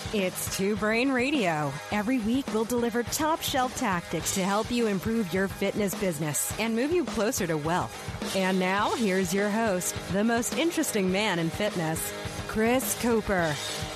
It's Two Brain Radio. Every week we'll deliver top shelf tactics to help you improve your fitness business and move you closer to wealth. And now, here's your host, the most interesting man in fitness, Chris Cooper.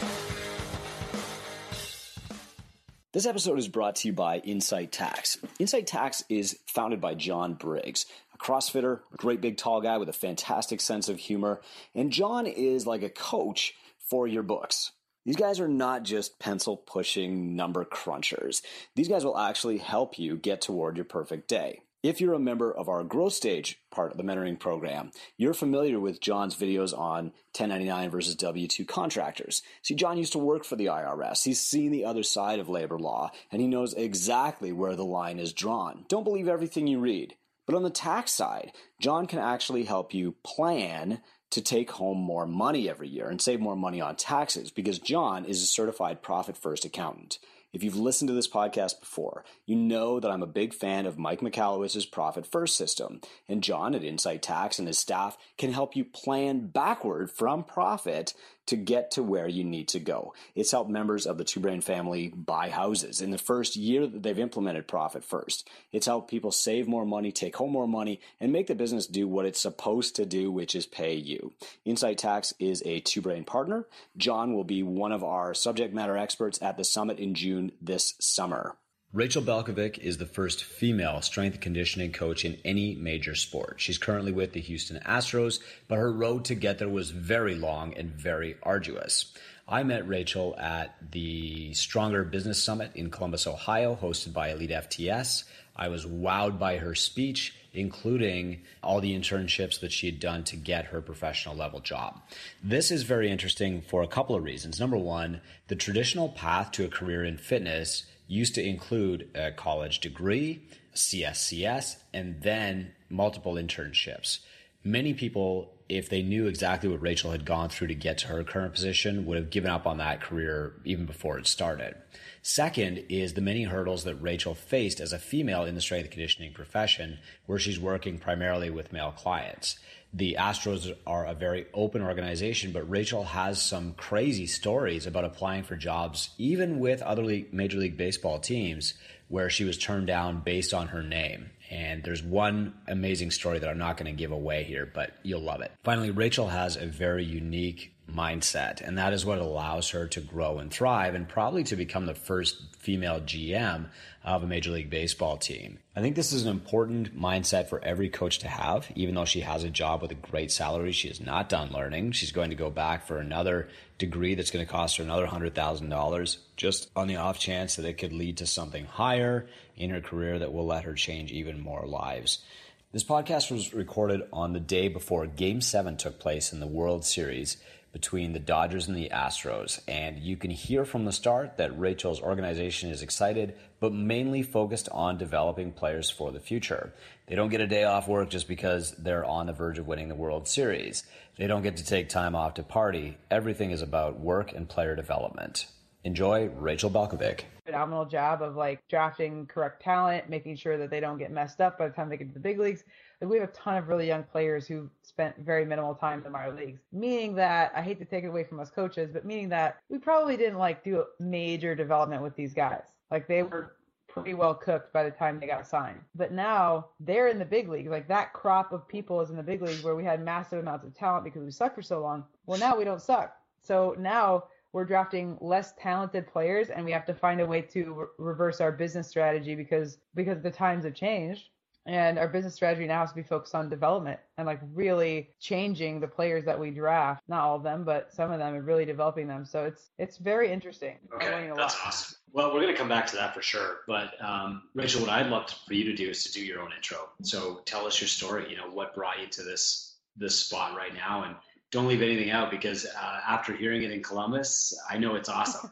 This episode is brought to you by Insight Tax. Insight Tax is founded by John Briggs, a CrossFitter, a great big tall guy with a fantastic sense of humor. And John is like a coach for your books. These guys are not just pencil-pushing number crunchers. These guys will actually help you get toward your perfect day. If you're a member of our growth stage part of the mentoring program, you're familiar with John's videos on 1099 versus W-2 contractors. See, John used to work for the IRS. He's seen the other side of labor law, and he knows exactly where the line is drawn. Don't believe everything you read. But on the tax side, John can actually help you plan to take home more money every year and save more money on taxes because John is a certified Profit First accountant. If you've listened to this podcast before, you know that I'm a big fan of Mike Michalowicz's Profit First system. And John at Insight Tax and his staff can help you plan backward from profit to get to where you need to go. It's helped members of the Two Brain family buy houses in the first year that they've implemented Profit First. It's helped people save more money, take home more money, and make the business do what it's supposed to do, which is pay you. Insight Tax is a Two Brain partner. John will be one of our subject matter experts at the summit in June this summer. Rachel Balkovec is the first female strength and conditioning coach in any major sport. She's currently with the Houston Astros, but her road to get there was very long and very arduous. I met Rachel at the Stronger Business Summit in Columbus, Ohio, hosted by Elite FTS. I was wowed by her speech, including all the internships that she had done to get her professional level job. This is very interesting for a couple of reasons. Number one, the traditional path to a career in fitness used to include a college degree, CSCS, and then multiple internships. Many people, if they knew exactly what Rachel had gone through to get to her current position, would have given up on that career even before it started. Second is the many hurdles that Rachel faced as a female in the strength and conditioning profession, where she's working primarily with male clients. The Astros are a very open organization, but Rachel has some crazy stories about applying for jobs, even with other Major League Baseball teams, where she was turned down based on her name. And there's one amazing story that I'm not going to give away here, but you'll love it. Finally, Rachel has a very unique mindset, and that is what allows her to grow and thrive and probably to become the first female GM of a Major League Baseball team. I think this is an important mindset for every coach to have. Even though she has a job with a great salary, she is not done learning. She's going to go back for another degree that's going to cost her another $100,000 just on the off chance that it could lead to something higher in her career that will let her change even more lives. This podcast was recorded on the day before Game 7 took place in the World Series between the Dodgers and the Astros. And you can hear from the start that Rachel's organization is excited, but mainly focused on developing players for the future. They don't get a day off work just because they're on the verge of winning the World Series. They don't get to take time off to party. Everything is about work and player development. Enjoy Rachel Balkovec. Phenomenal job of drafting correct talent, making sure that they don't get messed up by the time they get to the big leagues. We have a ton of really young players who spent very minimal time in the minor leagues, meaning that, I hate to take it away from us coaches, but meaning that we probably didn't do a major development with these guys. They were pretty well cooked by the time they got signed. But now they're in the big leagues. That crop of people is in the big leagues where we had massive amounts of talent because we sucked for so long. Well, now we don't suck. So now we're drafting less talented players, and we have to find a way to reverse our business strategy because the times have changed. And our business strategy now has to be focused on development and really changing the players that we draft. Not all of them, but some of them, and really developing them. So it's very interesting. Okay, that's awesome. Well, we're going to come back to that for sure. But Rachel, what I'd love for you to do is to do your own intro. So tell us your story. What brought you to this spot right now, and don't leave anything out because after hearing it in Columbus, I know it's awesome.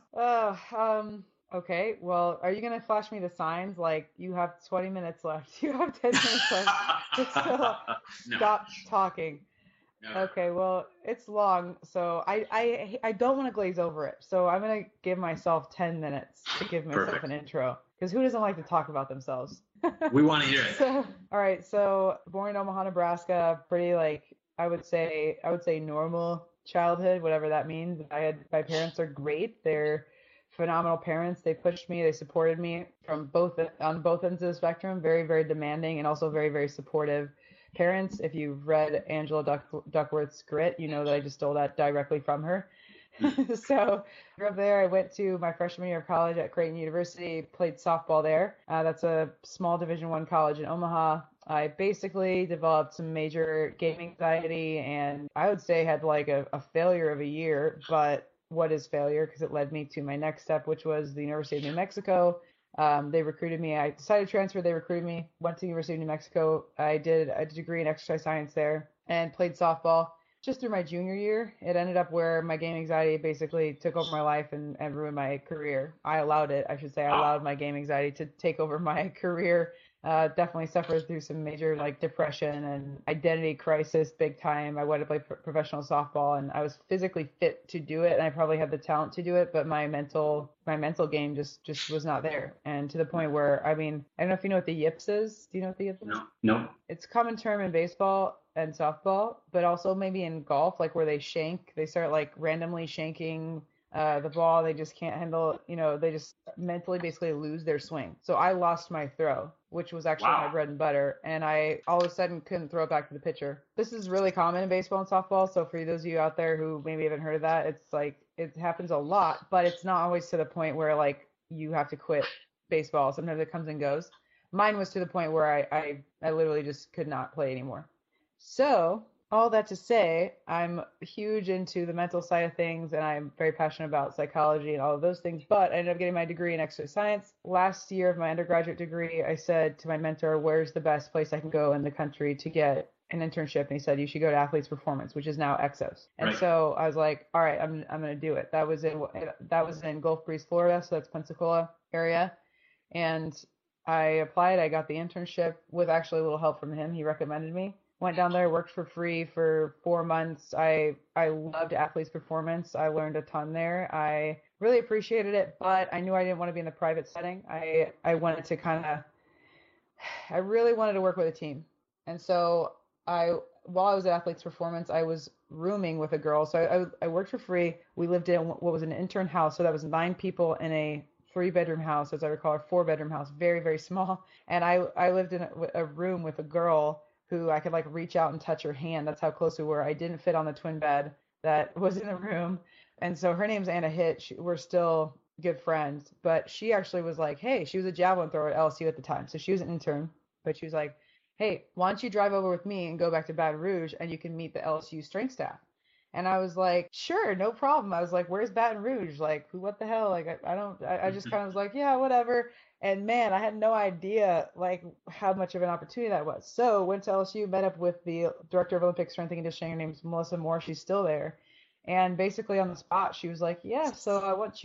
Okay, well, are you going to flash me the signs you have 20 minutes left? You have 10 minutes left. No. Stop talking. No. Okay, well, it's long, so I don't want to glaze over it. So I'm going to give myself 10 minutes to give myself an intro. Because who doesn't like to talk about themselves? We want to hear it. All right, so born in Omaha, Nebraska, pretty I would say normal childhood, whatever that means. My parents are great. They're phenomenal parents. They pushed me, they supported me on both ends of the spectrum. Very, very demanding and also very, very supportive parents. If you've read Angela Duckworth's Grit, you know that I just stole that directly from her. So I grew up there. I went to my freshman year of college at Creighton University, played softball there. That's a small Division I college in Omaha. I basically developed some major game anxiety, and I would say had like a failure of a year. But what is failure? Because it led me to my next step, which was the University of New Mexico. They recruited me. I decided to transfer. They recruited me. Went to the University of New Mexico. I did a degree in exercise science there and played softball. Just through my junior year, it ended up where my game anxiety basically took over my life and ruined my career. I allowed it, I should say. I allowed my game anxiety to take over my career. Definitely suffered through some major like depression and identity crisis big time. I wanted to play professional softball, and I was physically fit to do it, and I probably had the talent to do it, but my mental game just was not there. And to the point where, I mean, I don't know if you know what the yips is. Do you know what the yips is? No. It's a common term in baseball and softball, but also maybe in golf, like where they start like randomly shanking the ball. They just can't handle, they just mentally basically lose their swing. So I lost my throw, which was actually my bread and butter, and I all of a sudden couldn't throw it back to the pitcher. This is really common in baseball and softball, so for those of you out there who maybe haven't heard of that, it's like it happens a lot, but it's not always to the point where like you have to quit baseball. Sometimes it comes and goes. Mine was to the point where I literally just could not play anymore. So all that to say, I'm huge into the mental side of things, and I'm very passionate about psychology and all of those things, but I ended up getting my degree in exercise science. Last year of my undergraduate degree, I said to my mentor, where's the best place I can go in the country to get an internship? And he said, you should go to Athletes Performance, which is now Exos. And right. So I was like, all right, I'm going to do it. That was in Gulf Breeze, Florida, so that's Pensacola area. And I applied. I got the internship with actually a little help from him. He recommended me. Went down there, worked for free for 4 months. I loved Athletes Performance. I learned a ton there. I really appreciated it, but I knew I didn't want to be in the private setting. I wanted to I really wanted to work with a team. And so while I was at Athletes Performance, I was rooming with a girl. So I worked for free. We lived in what was an intern house. So that was 9 people in a 3-bedroom house, as I recall, a 4-bedroom house, very, very small. And I lived in a room with a girl who I could like reach out and touch her hand. That's how close we were. I didn't fit on the twin bed that was in the room. And so her name's Anna Hitt. We're still good friends, but she actually was like, hey, she was a javelin thrower at LSU at the time. So she was an intern, but she was like, hey, why don't you drive over with me and go back to Baton Rouge and you can meet the LSU strength staff. And I was like, sure, no problem. I was like, where's Baton Rouge? Like, what the hell? Like, I just kind of was like, yeah, whatever. And man, I had no idea like how much of an opportunity that was. So went to LSU, met up with the director of Olympic strength and conditioning. Her name's Melissa Moore. She's still there. And basically on the spot, she was like, yeah, so I want you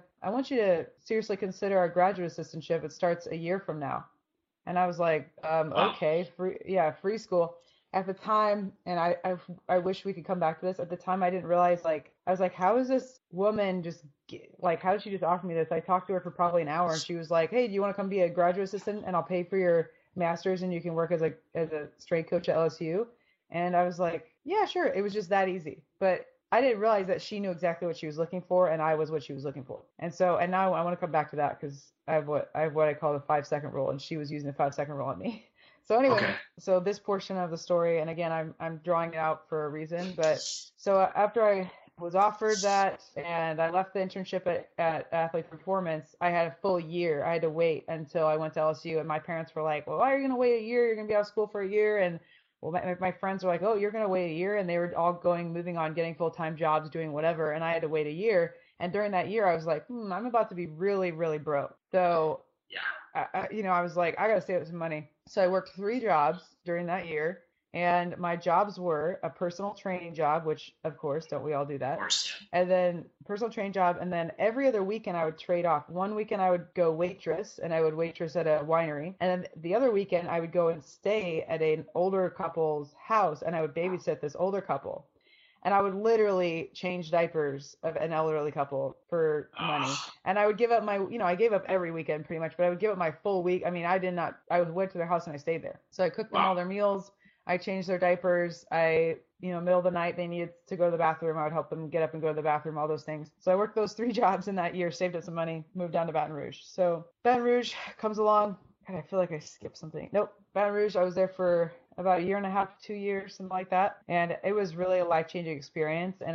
to seriously consider our graduate assistantship. It starts a year from now. And I was like, okay, free school. At the time, and I wish we could come back to this. At the time, I didn't realize, I was like, how is this woman how did she just offer me this? I talked to her for probably an hour, and she was like, hey, do you want to come be a graduate assistant, and I'll pay for your master's, and you can work as a strength coach at LSU? And I was like, yeah, sure. It was just that easy. But I didn't realize that she knew exactly what she was looking for, and I was what she was looking for. And now I want to come back to that because I have what I call the 5-second rule, and she was using the 5-second rule on me. So anyway, okay. So this portion of the story, and again, I'm drawing it out for a reason, but so after I was offered that and I left the internship at Athlete Performance, I had a full year. I had to wait until I went to LSU, and my parents were like, well, why are you going to wait a year? You're going to be out of school for a year. And well, my friends were like, oh, you're going to wait a year. And they were all moving on, getting full-time jobs, doing whatever. And I had to wait a year. And during that year, I was like, I'm about to be really, really broke. So yeah, I was like, I got to save up some money. So I worked 3 jobs during that year, and my jobs were a personal training job, which of course, don't we all do that? Of course. And then personal training job, and then every other weekend I would trade off. One weekend I would go waitress, and I would waitress at a winery, and then the other weekend I would go and stay at an older couple's house, and I would babysit this older couple. And I would literally change diapers of an elderly couple for money. And I would give up I gave up every weekend pretty much, but I would give up my full week. I mean, I went to their house and I stayed there. So I cooked them all their meals. I changed their diapers. Middle of the night, they needed to go to the bathroom. I would help them get up and go to the bathroom, all those things. So I worked those 3 jobs in that year, saved up some money, moved down to Baton Rouge. So Baton Rouge comes along. God, I feel like I skipped something. Nope. Baton Rouge, I was there for about a year and a half, 2 years, something like that. And it was really a life-changing experience. And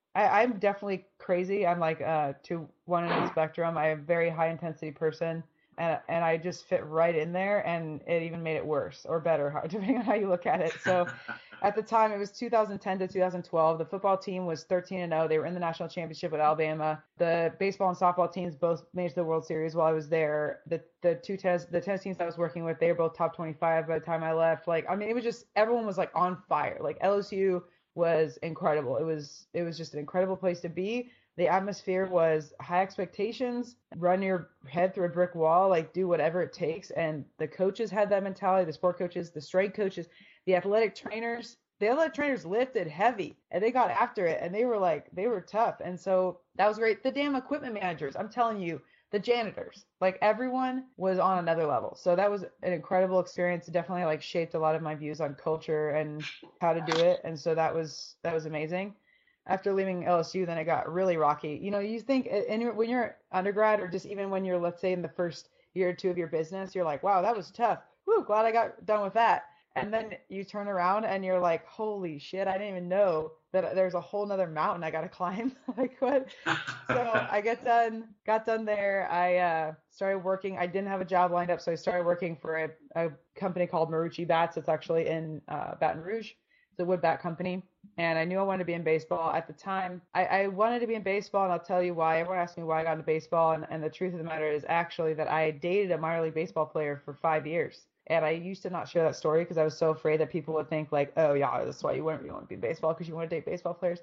I'm definitely crazy. I'm like to one end of the spectrum. I'm a very high intensity person. And I just fit right in there, and it even made it worse or better, depending on how you look at it. So at the time, it was 2010 to 2012. The football team was 13-0. They were in the national championship with Alabama. The baseball and softball teams both made the World Series while I was there. The tennis teams I was working with, they were both top 25 by the time I left. It was just, everyone was like on fire. Like LSU was incredible. It was just an incredible place to be. The atmosphere was high expectations, run your head through a brick wall, like do whatever it takes. And the coaches had that mentality, the sport coaches, the strength coaches, the athletic trainers. The athletic trainers lifted heavy and they got after it, and they were tough. And so that was great. The damn equipment managers, I'm telling you, the janitors, like everyone was on another level. So that was an incredible experience. It definitely like shaped a lot of my views on culture and how to do it. And so that was amazing. After leaving LSU, then it got really rocky. You think when you're undergrad, or just even when you're, let's say, in the first year or two of your business, you're like, wow, that was tough. Woo, glad I got done with that. And then you turn around and you're like, holy shit, I didn't even know that there's a whole nother mountain I got to climb. Like what? So I got done there. I started working. I didn't have a job lined up, so I started working for a company called Marucci Bats. It's actually in Baton Rouge. It's a wood bat company. And I knew I wanted to be in baseball at the time. I wanted to be in baseball, and I'll tell you why. Everyone asks me why I got into baseball, and the truth of the matter is actually that I dated a minor league baseball player for 5 years. And I used to not share that story because I was so afraid that people would think like, oh yeah, that's why you want to be in baseball, because you want to date baseball players.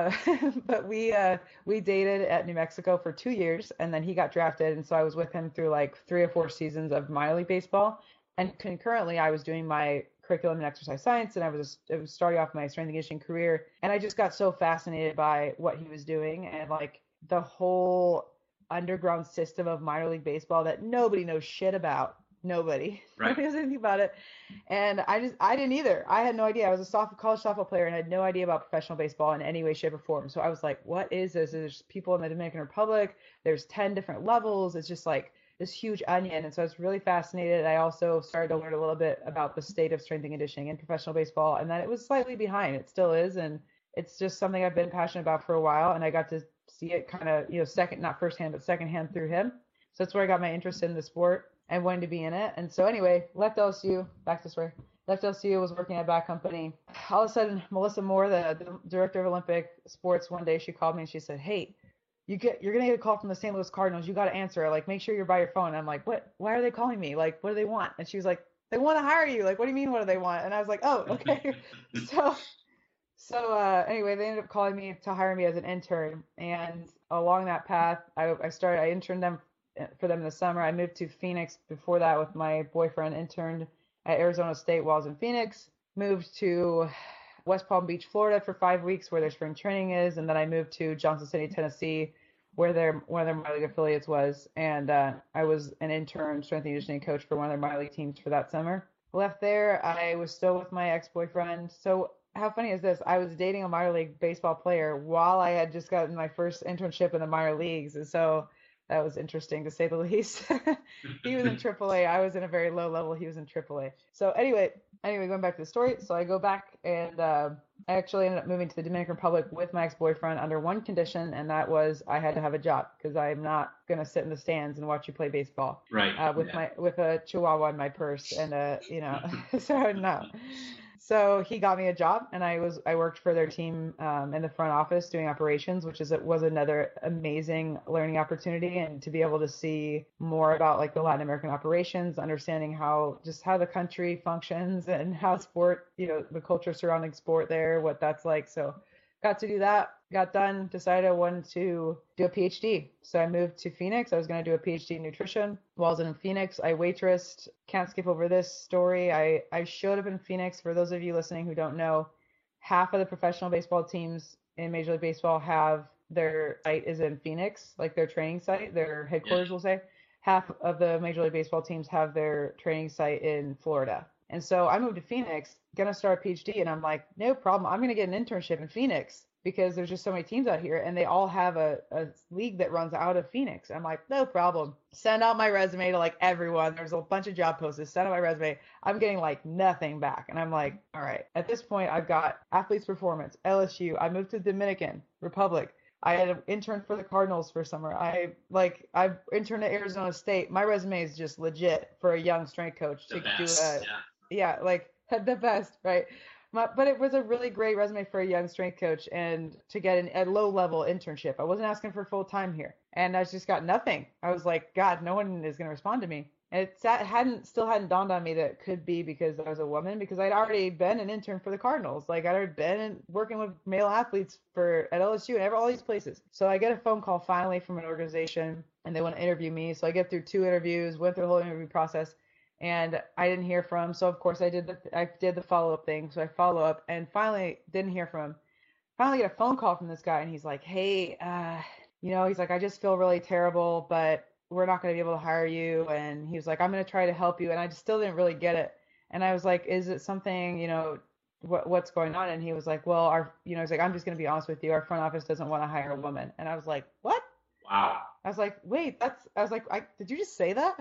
But we dated at New Mexico for 2 years, and then he got drafted, and so I was with him through like 3 or 4 seasons of minor league baseball. And concurrently, I was doing my curriculum and exercise science, and I was starting off my strength and conditioning career, and I just got so fascinated by what he was doing and like the whole underground system of minor league baseball that nobody knows shit about. Nobody knows anything about it. And I didn't either. I had no idea. I was a college softball player and had no idea about professional baseball in any way, shape, or form. So I was like, what is this? There's people in the Dominican Republic. There's 10 different levels. It's just like this huge onion. And so I was really fascinated. I also started to learn a little bit about the state of strength and conditioning in professional baseball, and that it was slightly behind. It still is. And it's just something I've been passionate about for a while. And I got to see it kind of, second, not firsthand, but secondhand through him. So that's where I got my interest in the sport and wanted to be in it. And so anyway, left LSU, back to story. Left LSU, was working at a bat company. All of a sudden, Melissa Moore, the director of Olympic sports, one day she called me and she said, hey, you're going to get a call from the St. Louis Cardinals. You got to answer it. Like, make sure you're by your phone. And I'm like, what? Why are they calling me? Like, what do they want? And she was like, they want to hire you. Like, what do you mean, what do they want? And I was like, oh, okay. So anyway, they ended up calling me to hire me as an intern. And along that path, I interned for them in the summer. I moved to Phoenix before that with my boyfriend, interned at Arizona State while I was in Phoenix, moved to West Palm Beach, Florida for 5 weeks where their spring training is. And then I moved to Johnson City, Tennessee, where one of their minor league affiliates was. And I was an intern strength and conditioning coach for one of their minor league teams for that summer. Left there. I was still with my ex-boyfriend. So how funny is this? I was dating a minor league baseball player while I had just gotten my first internship in the minor leagues. And so that was interesting to say the least. He was in AAA. I was in a very low level. He was in AAA. So anyway, going back to the story. So I go back and I actually ended up moving to the Dominican Republic with my ex-boyfriend under one condition, and that was I had to have a job because I'm not going to sit in the stands and watch you play baseball. Right. With a chihuahua in my purse and so no. So he got me a job, and I worked for their team in the front office doing operations, which was another amazing learning opportunity, and to be able to see more about like the Latin American operations, understanding how the country functions and how sport, the culture surrounding sport there, what that's like. So got to do that, got done, decided I wanted to do a PhD. So I moved to Phoenix. I was going to do a PhD in nutrition. While I was in Phoenix, I waitressed. Can't skip over this story. I showed up in Phoenix. For those of you listening who don't know, half of the professional baseball teams in Major League Baseball have their site is in Phoenix, like their training site, their headquarters, we'll say. Half of the Major League Baseball teams have their training site in Florida. And so I moved to Phoenix, gonna start a PhD, and I'm like, no problem. I'm gonna get an internship in Phoenix because there's just so many teams out here and they all have a league that runs out of Phoenix. I'm like, no problem. Send out my resume to like everyone. There's a bunch of job posters. Send out my resume. I'm getting like nothing back. And I'm like, all right. At this point, I've got Athletes Performance, LSU. I moved to Dominican Republic. I had an intern for the Cardinals for summer. I interned at Arizona State. My resume is just legit for a young strength coach The to best. do like the best, right? But it was a really great resume for a young strength coach and to get a low level internship. I wasn't asking for full time here, and I just got nothing. I was like, God, no one is going to respond to me. And it hadn't dawned on me that it could be because I was a woman, because I'd already been an intern for the Cardinals. Like I'd already been working with male athletes at LSU and all these places. So I get a phone call finally from an organization and they want to interview me. So I get through 2 interviews, went through the whole interview process, and I didn't hear from him. So of course I did the follow-up thing. So I follow up and finally didn't hear from him. Finally get a phone call from this guy and he's like, hey, he's like, I just feel really terrible, but we're not going to be able to hire you. And he was like, I'm going to try to help you. And I just still didn't really get it. And I was like, is it something, what's going on? And he was like, well, he's like, I'm just going to be honest with you. Our front office doesn't want to hire a woman. And I was like, what? Wow. I was like, wait, did you just say that?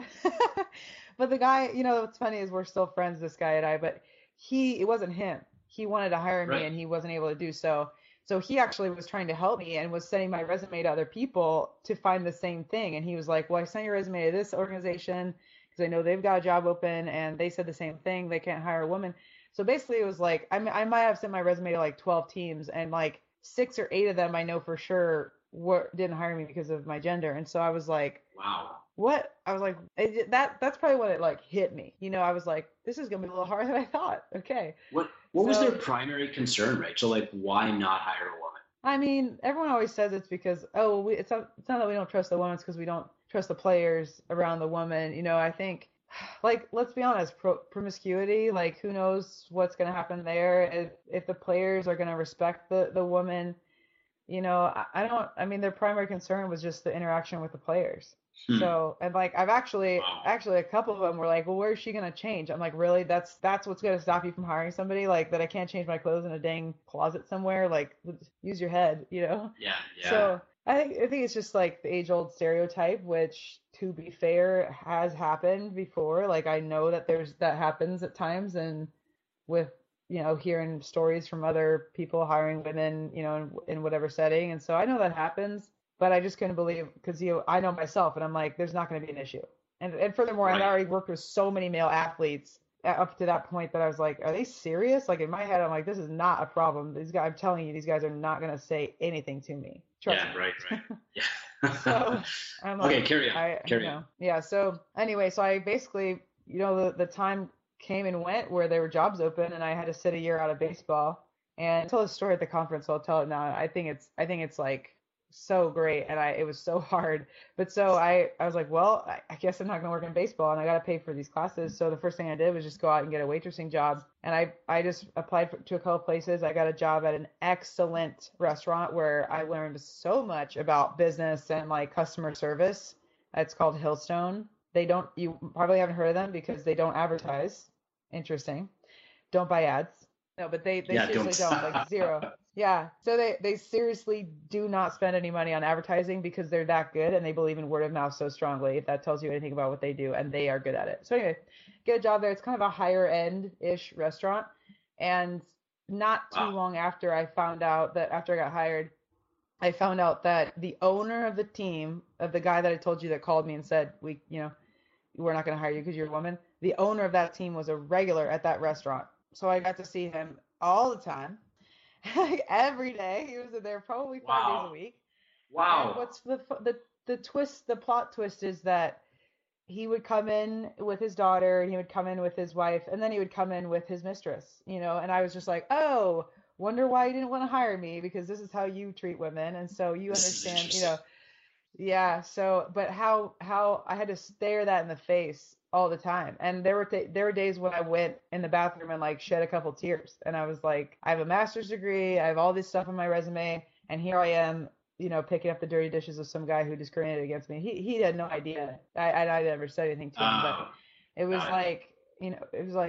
But the guy, what's funny is we're still friends, this guy and I, but it wasn't him. He wanted to hire me Right. and he wasn't able to do so. So he actually was trying to help me and was sending my resume to other people to find the same thing. And he was like, well, I sent your resume to this organization because I know they've got a job open and they said the same thing. They can't hire a woman. So basically it was like, I might have sent my resume to like 12 teams and like 6 or 8 of them I know for sure didn't hire me because of my gender. And so I was like, wow. What? I was like, that's probably when it like hit me. I was like, this is going to be a little harder than I thought. Okay. What was their primary concern, Rachel? Like, why not hire a woman? I mean, everyone always says it's because, it's not that we don't trust the women, it's because we don't trust the players around the woman. I think, like, let's be honest, promiscuity, like, who knows what's going to happen there if the players are going to respect the woman. I mean, their primary concern was just the interaction with the players. So, and like, I've actually a couple of them were like, well, where is she going to change? I'm like, really? That's what's going to stop you from hiring somebody? Like, that I can't change my clothes in a dang closet somewhere? Like, use your head, Yeah. So I think it's just like the age old stereotype, which to be fair has happened before. Like, I know that that happens at times, and with, hearing stories from other people hiring women, in whatever setting. And so I know that happens. But I just couldn't believe, because I know myself, and I'm like, there's not going to be an issue. And furthermore, Right. I'd already worked with so many male athletes up to that point that I was like, are they serious? Like in my head, I'm like, this is not a problem. These guys, I'm telling you, these guys are not going to say anything to me. Trust me. Right. Yeah. So I'm like, okay, carry on. Yeah. So anyway, so I basically, the time came and went where there were jobs open, and I had to sit a year out of baseball. And I told the story at the conference, so I'll tell it now. I think it's like so great, and it was so hard, but so I was like, well, I guess I'm not gonna work in baseball, and I gotta pay for these classes. So the first thing I did was just go out and get a waitressing job, and I just applied to a couple places. I got a job at an excellent restaurant where I learned so much about business and like customer service. It's called Hillstone. You probably haven't heard of them because they don't advertise. Interesting. Don't buy ads. No, but they seriously don't, like zero. Yeah. So they seriously do not spend any money on advertising because they're that good, and they believe in word of mouth so strongly, if that tells you anything about what they do, and they are good at it. So anyway, get a job there. It's kind of a higher end-ish restaurant. And not too long after I found out that after I got hired, I found out that the owner of the team, of the guy that I told you that called me and said, we're not going to hire you because you're a woman. The owner of that team was a regular at that restaurant. So I got to see him all the time, every day. He was there probably 5 days a week. Wow. And what's the twist? The plot twist is that he would come in with his daughter, and he would come in with his wife, and then he would come in with his mistress. And I was just like, oh, wonder why you didn't want to hire me, because this is how you treat women, and so you understand. Yeah. So, but how I had to stare that in the face all the time. And there were days when I went in the bathroom and like shed a couple tears, and I was like, I have a master's degree, I have all this stuff on my resume, and here I am, picking up the dirty dishes of some guy who discriminated against me. He had no idea. I never said anything to him, but it was like, it was like,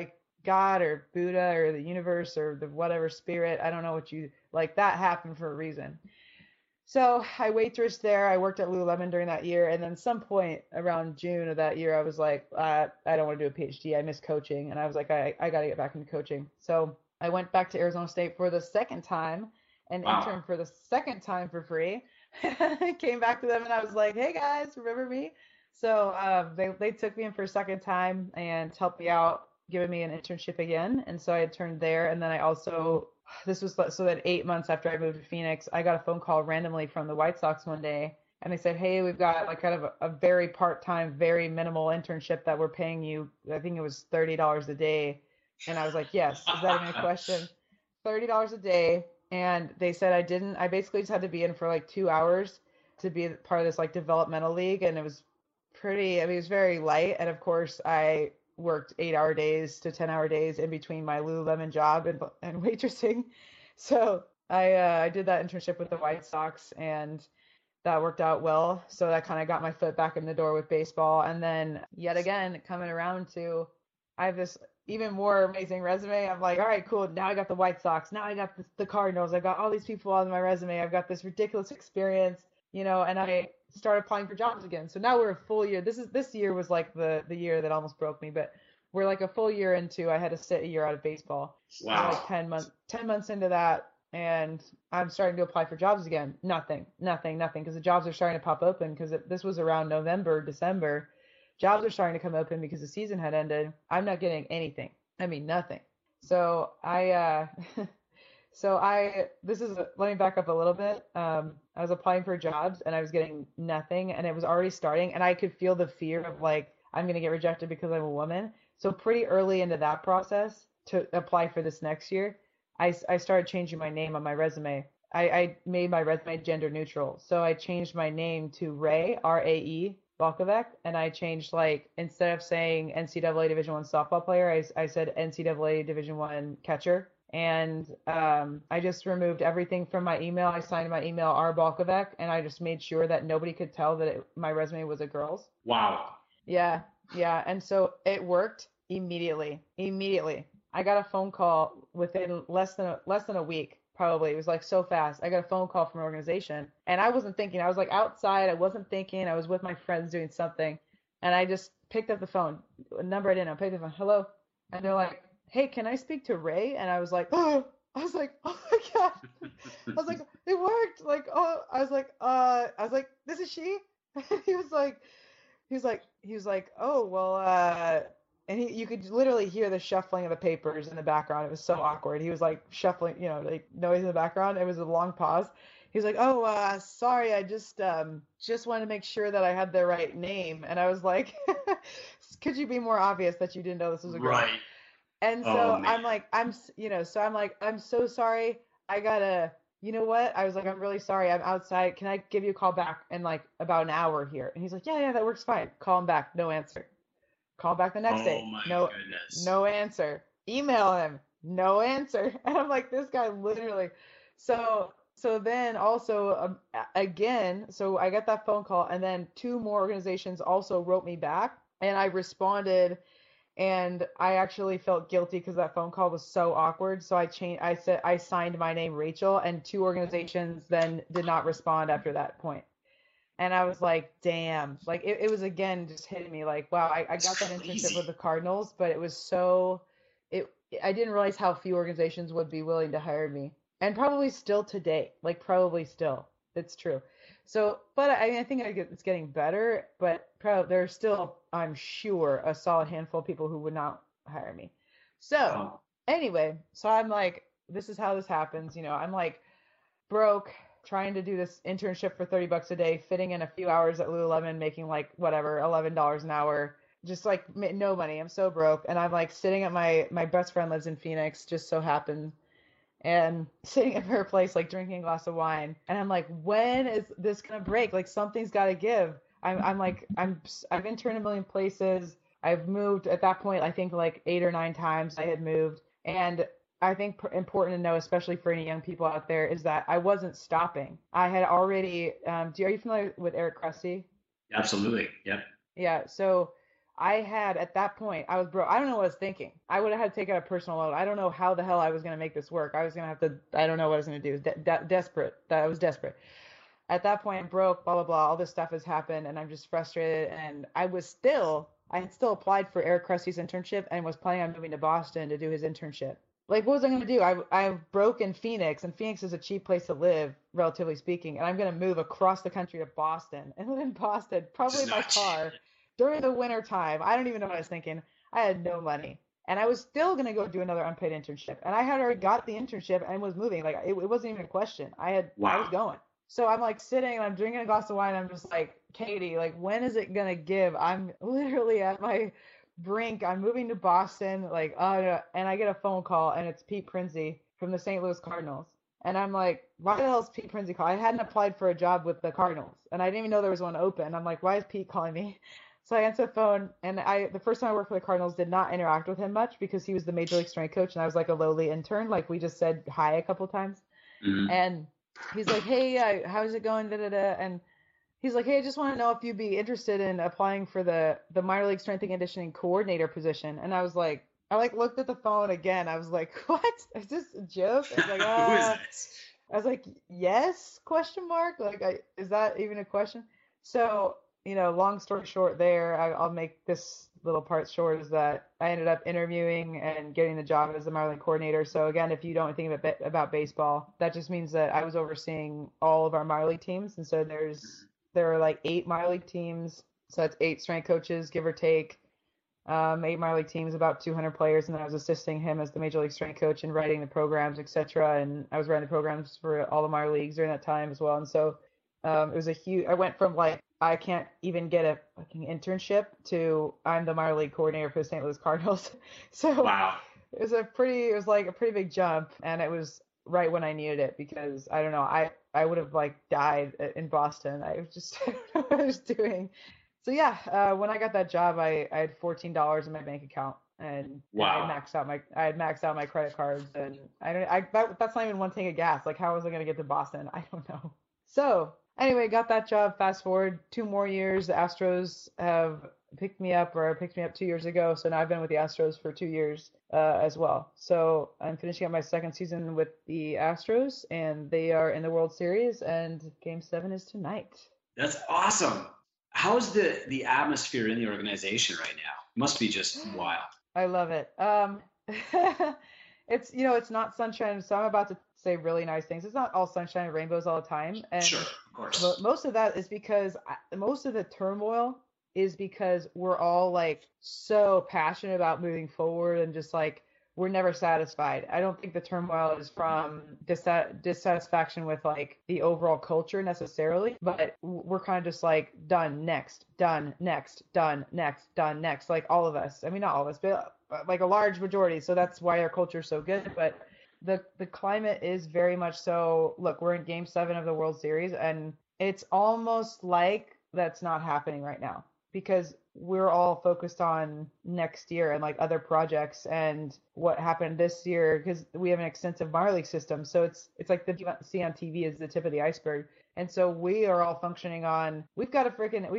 God or Buddha or the universe or the whatever spirit. I don't know what you like. That happened for a reason. So I waitressed there. I worked at Lululemon during that year. And then some point around June of that year, I was like, I don't want to do a PhD. I miss coaching. And I was like, I got to get back into coaching. So I went back to Arizona State for the second time and interned for the second time for free. I came back to them and I was like, hey guys, remember me? So they took me in for a second time and helped me out, giving me an internship again. And so I interned there. And then I also, this was so that 8 months after I moved to Phoenix, I got a phone call randomly from the White Sox one day. And they said, hey, we've got like kind of a very part-time, very minimal internship that we're paying you. I think it was $30 a day. And I was like, yes, is that even a question? $30 a day. And they said I basically just had to be in for like 2 hours to be part of this like developmental league. And it was it was very light. And of course I worked 8-hour days to 10-hour days in between my Lululemon job and waitressing. So I did that internship with the White Sox and that worked out well. So that kind of got my foot back in the door with baseball. And then yet again, coming around to, I have this even more amazing resume. I'm like, all right, cool. Now I got the White Sox. Now I got the Cardinals. I got all these people on my resume. I've got this ridiculous experience, and I started applying for jobs again. So now we're a full year. This year was like the year that almost broke me, but we're like a full year into, I had to sit a year out of baseball. Wow. I'm like 10 months into that. And I'm starting to apply for jobs again. Nothing. Because the jobs are starting to pop open because this was around November, December. Jobs are starting to come open because the season had ended. I'm not getting anything. I mean, nothing. So let me back up a little bit. I was applying for jobs and I was getting nothing and it was already starting and I could feel the fear of like, I'm going to get rejected because I'm a woman. So pretty early into that process to apply for this next year, I started changing my name on my resume. I made my resume gender neutral. So I changed my name to Ray, R-A-E, Balkovec, and I changed, like, instead of saying NCAA Division I softball player, I said NCAA Division I catcher. And I just removed everything from my email. I signed my email R. Balkovec, and I just made sure that nobody could tell that my resume was a girl's. Wow. Yeah. And so it worked immediately. I got a phone call within less than a week. Probably. It was like so fast. I got a phone call from an organization and I wasn't thinking. I was like outside. I wasn't thinking. I was with my friends doing something and I just picked up the phone. A number I didn't know. Picked up the phone. Hello. And they're like, hey, can I speak to Ray? And I was like, oh my God. I was like, it worked. Like, oh, I was like, this is she? He was like, oh, well, and you could literally hear the shuffling of the papers in the background. It was so awkward. He was like shuffling, like noise in the background. It was a long pause. He was like, oh, sorry. I just wanted to make sure that I had the right name. And I was like, could you be more obvious that you didn't know this was a girl? Right. And so I'm like, I'm so sorry. I gotta, you know what? I was like, I'm really sorry. I'm outside. Can I give you a call back in like about an hour here? And he's like, yeah, that works fine. Call him back. No answer. Call back the next day. Goodness. No answer. Email him. No answer. And I'm like, this guy literally. So then also again, so I got that phone call and then 2 more organizations also wrote me back and I responded and I actually felt guilty because that phone call was so awkward. So I signed my name Rachel and 2 organizations then did not respond after that point. And I was like, damn, like it was again just hitting me like, wow, I got that internship with the Cardinals, but it was I didn't realize how few organizations would be willing to hire me. And probably still today, it's true. So, but I think it's getting better, but there's still, I'm sure, a solid handful of people who would not hire me. So anyway, so I'm like, this is how this happens. I'm like broke, trying to do this internship for $30 a day, fitting in a few hours at Lululemon, making like whatever, $11 an hour, just like no money. I'm so broke. And I'm like sitting at my best friend lives in Phoenix, just so happened, and sitting at her place, like drinking a glass of wine. And I'm like, when is this going to break? Like something's got to give. I've interned a million places. I've moved at that point, I think like 8 or 9 times I had moved. And I think important to know, especially for any young people out there, is that I wasn't stopping. I had already, are you familiar with Eric Cressy? Absolutely. Yep. Yeah. So I had, at that point, I was broke. I don't know what I was thinking. I would have had to take out a personal loan. I don't know how the hell I was going to make this work. I was going to have to, I don't know what I was going to do. Desperate. I was desperate. At that point, I'm broke, blah, blah, blah. All this stuff has happened, and I'm just frustrated. And I had still applied for Eric Krusty's internship and was planning on moving to Boston to do his internship. Like, what was I going to do? I'm broke in Phoenix, and Phoenix is a cheap place to live, relatively speaking. And I'm going to move across the country to Boston and live in Boston, probably in my car, during the winter time. I don't even know what I was thinking. I had no money. And I was still going to go do another unpaid internship. And I had already got the internship and was moving. Like, it wasn't even a question. I was going. So I'm like sitting and I'm drinking a glass of wine. And I'm just like, Katie, like, when is it going to give? I'm literally at my brink. I'm moving to Boston. Like, and I get a phone call and it's Pete Prinzi from the St. Louis Cardinals. And I'm like, why the hell is Pete Prinzi calling? I hadn't applied for a job with the Cardinals. And I didn't even know there was one open. I'm like, why is Pete calling me? So I answer the phone, and the first time I worked for the Cardinals, did not interact with him much because he was the Major League strength coach, and I was like a lowly intern. Like, we just said hi a couple times. Mm-hmm. And he's like, hey, how's it going? Da-da-da. And he's like, hey, I just want to know if you'd be interested in applying for the minor league strength and conditioning coordinator position. And I was like, looked at the phone again. I was like, what? Is this a joke? I was like, who is this? I was like, yes? Question mark? Like, is that even a question? So, long story short there, I'll make this little part short, is that I ended up interviewing and getting the job as the minor league coordinator. So again, if you don't think about baseball, that just means that I was overseeing all of our minor league teams. And so there are like 8 minor league teams. So that's 8 strength coaches, give or take. 8 minor league teams, about 200 players. And then I was assisting him as the major league strength coach and writing the programs, etc. And I was writing the programs for all the minor leagues during that time as well. And so it was I went from like, I can't even get a fucking internship to I'm the minor league coordinator for the St. Louis Cardinals. So wow. It was like a pretty big jump, and it was right when I needed it, because I don't know, I would have like died in Boston. I don't know what I was doing. So yeah, when I got that job, I had $14 in my bank account, and wow. I had maxed out my credit cards, and that's not even one tank of gas. Like, how was I going to get to Boston? I don't know. So anyway, got that job. Fast forward 2 more years. The Astros have picked me up 2 years ago. So now I've been with the Astros for 2 years as well. So I'm finishing up my second season with the Astros, and they are in the World Series, and Game 7 is tonight. That's awesome. How's the atmosphere in the organization right now? It must be just wild. I love it. It's not sunshine. So I'm about to say really nice things. It's not all sunshine and rainbows all the time. And sure, of course. Most of that is because most of the turmoil is because we're all like so passionate about moving forward, and just like we're never satisfied. I don't think the turmoil is from dissatisfaction with like the overall culture necessarily, but we're kind of just like done next, done next, done next, done next. Like all of us. I mean, not all of us, but like a large majority. So that's why our culture is so good. But the climate is very much so. Look, we're in Game 7 of the World Series, and it's almost like that's not happening right now, because we're all focused on next year and like other projects and what happened this year, because we have an extensive minor league system. So it's like the you see on TV is the tip of the iceberg. And so we are all functioning on, we've got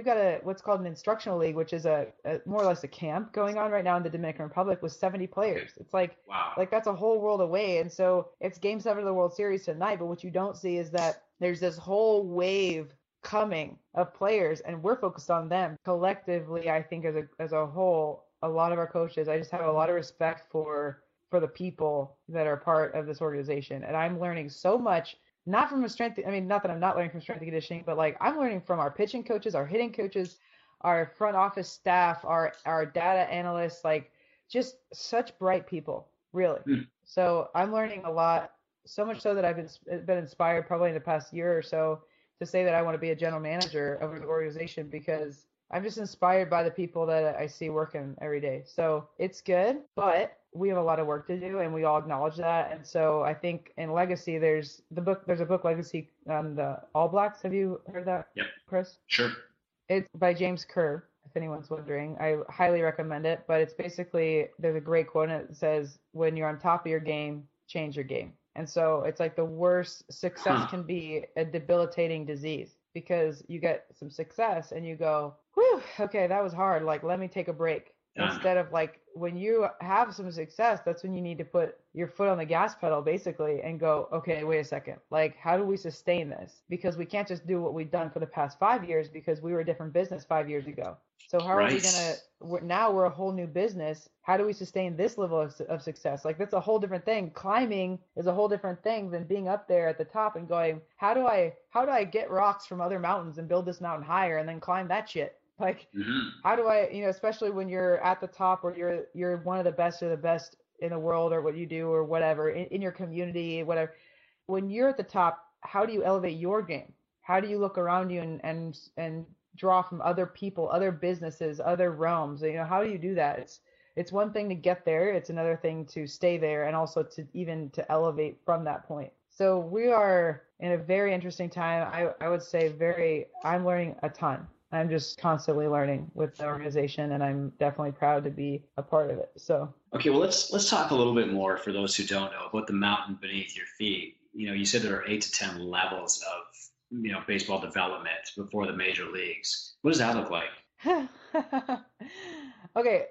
a what's called an instructional league, which is a more or less a camp going on right now in the Dominican Republic with 70 players. It's like, wow. Like that's a whole world away. And so it's Game 7 of the World Series tonight. But what you don't see is that there's this whole wave coming of players, and we're focused on them collectively. I think as a whole, a lot of our coaches, I just have a lot of respect for the people that are part of this organization. And I'm learning so much. Not from not that I'm not learning from strength and conditioning, but like I'm learning from our pitching coaches, our hitting coaches, our front office staff, our data analysts, like just such bright people, really. So I'm learning a lot, so much so that I've been inspired probably in the past year or so to say that I want to be a general manager of an organization, because I'm just inspired by the people that I see working every day. So it's good, but we have a lot of work to do, and we all acknowledge that. And so I think in Legacy, there's a book Legacy on the All Blacks. Have you heard that? Yep. Chris? Sure. It's by James Kerr, if anyone's wondering. I highly recommend it, but it's basically, there's a great quote in it that says, when you're on top of your game, change your game. And so it's like the worst success can be a debilitating disease. because you get some success and you go, whew, okay, that was hard. Like, let me take a break. Instead of like when you have some success, that's when you need to put your foot on the gas pedal basically and go, okay, wait a second. Like, how do we sustain this? Because we can't just do what we've done for the past 5 years because we were a different business 5 years ago. So how are we now we're a whole new business. How do we sustain this level of success? Like, that's a whole different thing. Climbing is a whole different thing than being up there at the top and going, how do I get rocks from other mountains and build this mountain higher and then climb that shit? Like, how do I, especially when you're at the top or you're one of the best or the best in the world or what you do or whatever, in your community, whatever. When you're at the top, how do you elevate your game? How do you look around you and draw from other people, other businesses, other realms? How do you do that? It's one thing to get there. It's another thing to stay there and also to elevate from that point. So we are in a very interesting time. I would say I'm learning a ton. I'm just constantly learning with the organization, and I'm definitely proud to be a part of it. So, okay, well, let's talk a little bit more for those who don't know about the mountain beneath your feet. You said there are 8 to 10 levels of baseball development before the major leagues. What does that look like? Okay,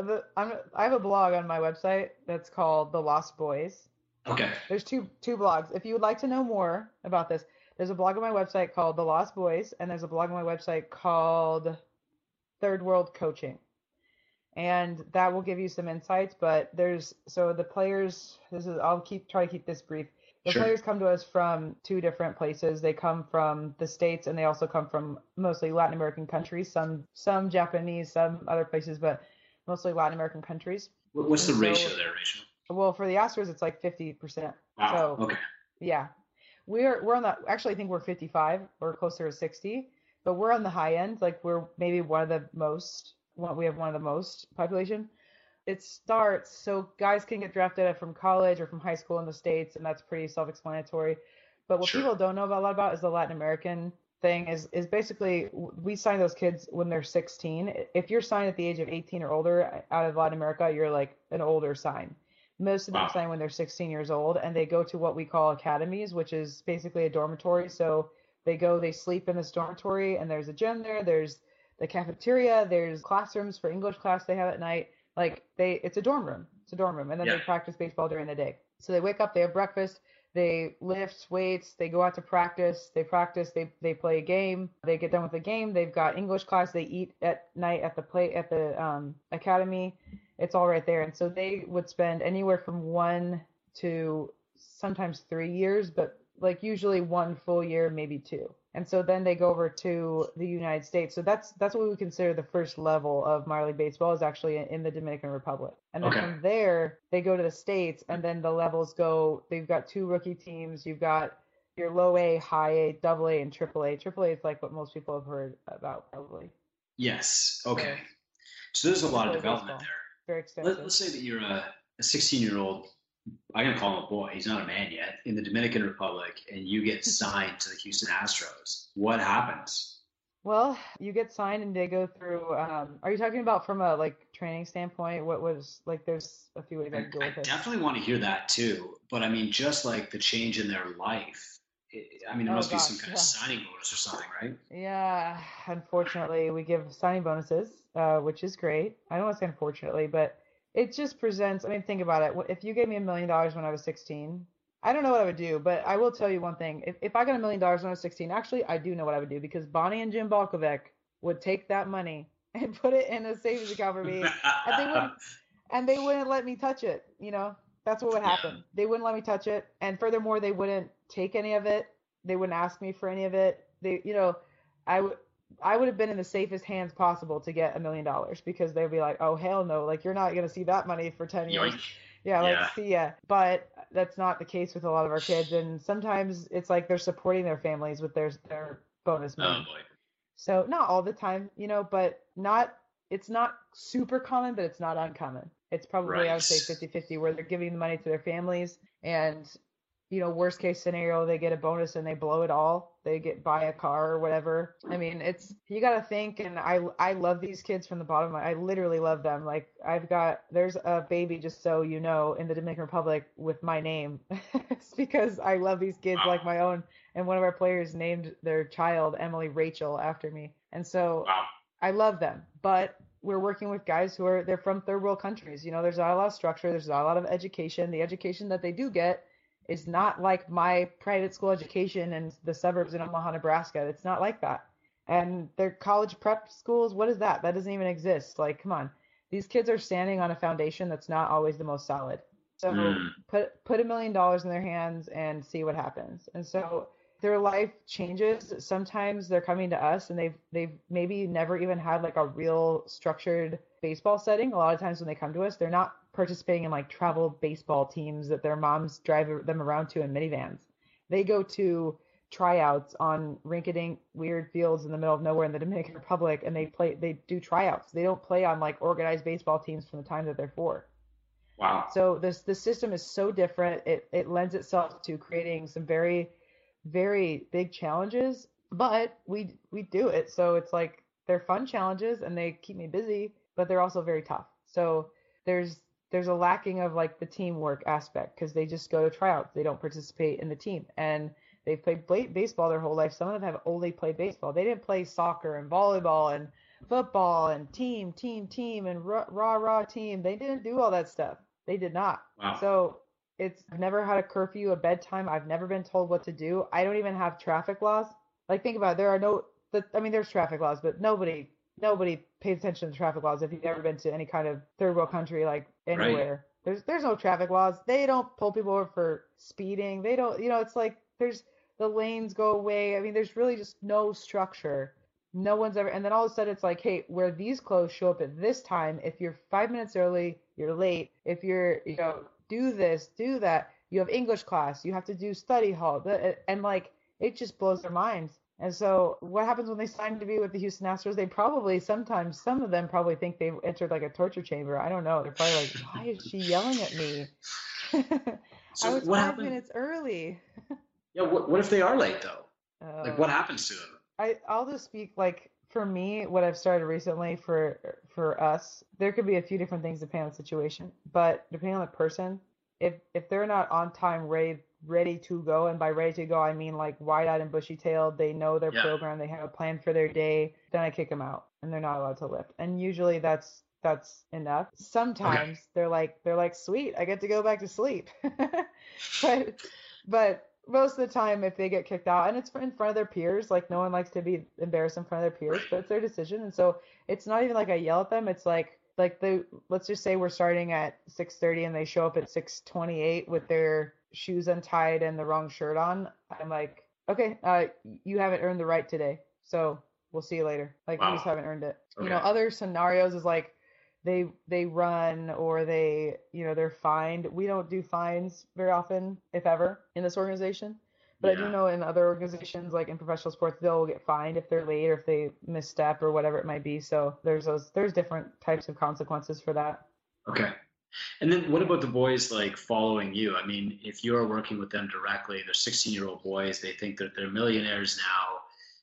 I have a blog on my website that's called The Lost Boys. Okay. There's two blogs. If you would like to know more about this, there's a blog on my website called The Lost Boys, and there's a blog on my website called Third World Coaching. And that will give you some insights, but the players, I'll try to keep this brief. The players come to us from 2 different places. They come from the States, and they also come from mostly Latin American countries, some Japanese, some other places, but mostly Latin American countries. What's the ratio there, Rachel? Well, for the Astros, it's like 50%. Wow. Okay. Yeah. We're on the, actually I think we're 55 or closer to 60, but we're on the high end. Like, we're maybe we have one of the most population. It starts, so guys can get drafted from college or from high school in the States, and that's pretty self-explanatory. But what people don't know a lot about is the Latin American thing is basically we sign those kids when they're 16. If you're signed at the age of 18 or older out of Latin America, you're like an older sign. Most of them sign when they're 16 years old, and they go to what we call academies, which is basically a dormitory. So they sleep in this dormitory, and there's a gym there, there's the cafeteria, there's classrooms for English class they have at night. Like, it's a dorm room. And then they practice baseball during the day. So they wake up, they have breakfast, they lift weights, they go out to practice, they play a game, they get done with the game, they've got English class, they eat at night at the academy. It's all right there. And so they would spend anywhere from 1 to sometimes 3 years, but like usually 1 full year, maybe 2. And so then they go over to the United States. So that's what we would consider the first level of minor league baseball is actually in the Dominican Republic. And then from there, they go to the States, and then the levels go, they've got 2 rookie teams. You've got your low A, high A, double A, and triple A. Triple A is like what most people have heard about probably. Yes. Okay. So there's a lot of development there. Very extensive. Let's say that you're a 16-year-old, I'm going to call him a boy, he's not a man yet, in the Dominican Republic, and you get signed to the Houston Astros. What happens? Well, you get signed and they go through, are you talking about from a training standpoint? What was, there's a few ways I can go with it. I definitely want to hear that too, but I mean, just like the change in their life, there must be some kind of signing bonus or something, right? Yeah, unfortunately, we give signing bonuses, which is great. I don't want to say unfortunately, but it just presents, think about it. If you gave me $1 million when I was 16, I don't know what I would do, but I will tell you one thing. If I got $1 million when I was 16, actually, I do know what I would do, because Bonnie and Jim Balkovec would take that money and put it in a savings account for me, and they wouldn't let me touch it. That's what would happen. They wouldn't let me touch it, and furthermore, they wouldn't take any of it. They wouldn't ask me for any of it. I would have been in the safest hands possible to get $1 million, because they'd be like, oh, hell no, you're not going to see that money for 10 years. See ya. But that's not the case with a lot of our kids. And sometimes it's like they're supporting their families with their bonus money. Oh, boy. So not all the time, but it's not super common, but it's not uncommon. It's probably, I would say 50-50, where they're giving the money to their families, and worst case scenario, they get a bonus and they blow it all. They buy a car or whatever. You got to think, and I love these kids from the bottom. I literally love them. There's a baby, just so you know, in the Dominican Republic with my name. It's because I love these kids like my own, and one of our players named their child Emily Rachel after me. And so Wow. I love them, but we're working with guys they're from third world countries. There's not a lot of structure. There's not a lot of education. The education that they do get is not like my private school education in the suburbs in Omaha, Nebraska. It's not like that. And their college prep schools, what is that? That doesn't even exist. Like, come on. These kids are standing on a foundation that's not always the most solid. So put $1 million in their hands and see what happens. And so their life changes. Sometimes they're coming to us and they've maybe never even had like a real structured baseball setting. A lot of times when they come to us, they're not participating in like travel baseball teams that their moms drive them around to in minivans. They go to tryouts on rinky-dink weird fields in the middle of nowhere in the Dominican Republic, and they do tryouts. They don't play on like organized baseball teams from the time that they're 4. Wow. So the system is so different. It lends itself to creating some very, very big challenges, but we do it. So it's like they're fun challenges and they keep me busy, but they're also very tough. So there's a lacking of like the teamwork aspect because they just go to tryouts. They don't participate in the team, and they've played baseball their whole life. Some of them have only played baseball. They didn't play soccer and volleyball and football and team and rah team. They didn't do all that stuff. They did not. Wow. So I've never had a curfew, a bedtime. I've never been told what to do. I don't even have traffic laws. Like, think about it. There's traffic laws, but nobody pays attention to traffic laws if you've ever been to any kind of third world country, like anywhere. Right. There's no traffic laws. They don't pull people over for speeding. They don't, it's like the lanes go away. I mean, there's really just no structure. No one's ever, and then all of a sudden it's like, hey, wear these clothes, show up at this time. If you're 5 minutes early, you're late. If you're, do this, do that. You have English class. You have to do study hall. And like, it just blows their minds. And so what happens when they sign to be with the Houston Astros? Sometimes some of them probably think they've entered like a torture chamber. I don't know. They're probably like, why is she yelling at me? So I was what 5 happened? minutes early. Yeah. What if they are late though? Like what happens to them? I'll just speak like for me, what I've started recently for us, there could be a few different things depending on the situation, but depending on the person, if they're not on time, ready to go, and by ready to go I mean like wide-eyed and bushy-tailed, they know their program, they have a plan for their day, then I kick them out and they're not allowed to lift. And usually that's enough. Sometimes they're like sweet, I get to go back to sleep. but most of the time, if they get kicked out, and it's in front of their peers, like no one likes to be embarrassed in front of their peers, but it's their decision. And so it's not even like I yell at them. It's like let's just say we're starting at 6:30 and they show up at 6:28 with their shoes untied and the wrong shirt on. I'm like, okay, you haven't earned the right today, so we'll see you later. Like, you just haven't earned it. Okay. Other scenarios is like they run or they're fined. We don't do fines very often, if ever, in this organization. But I do know in other organizations, like in professional sports, they'll get fined if they're late or if they misstep or whatever it might be. So there's different types of consequences for that. Okay. And then what about the boys like following you? I mean, if you're working with them directly, they're 16-year-old boys, they think that they're millionaires now.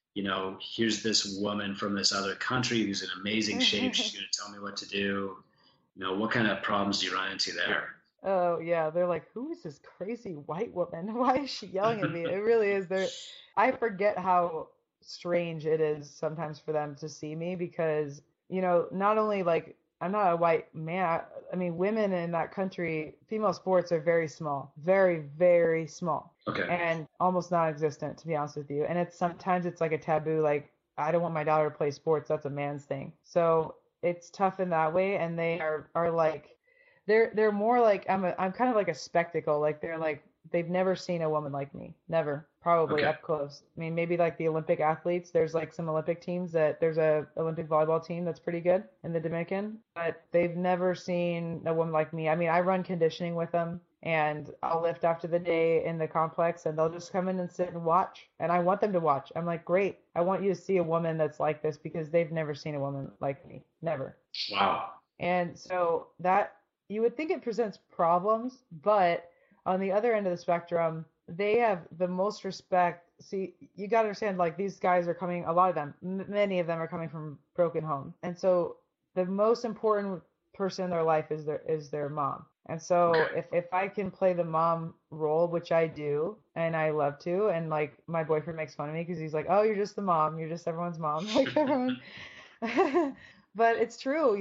Here's this woman from this other country who's in amazing shape. She's going to tell me what to do. What kind of problems do you run into there? Oh, yeah. They're like, who is this crazy white woman? Why is she yelling at me? It really is. I forget how strange it is sometimes for them to see me because, not only like I'm not a white man. I mean, women in that country, female sports are very small, very, very small. Okay. And almost non-existent, to be honest with you. And sometimes it's like a taboo, like, I don't want my daughter to play sports. That's a man's thing. So it's tough in that way. And they are like, they're more like, I'm kind of like a spectacle. Like they're like, they've never seen a woman like me. Never. Probably up close. I mean, maybe like the Olympic athletes. There's like some Olympic teams there's a Olympic volleyball team that's pretty good in the Dominican, but they've never seen a woman like me. I mean, I run conditioning with them and I'll lift after the day in the complex and they'll just come in and sit and watch. And I want them to watch. I'm like, great. I want you to see a woman that's like this because they've never seen a woman like me. Never. Wow. And so that you would think it presents problems, but on the other end of the spectrum, they have the most respect. See, you got to understand, like, these guys are coming, a lot of them, many of them are coming from broken homes. And so the most important person in their life is their mom. And so if I can play the mom role, which I do, and I love to, and like my boyfriend makes fun of me because he's like, "Oh, you're just the mom. You're just everyone's mom." Like everyone. But it's true,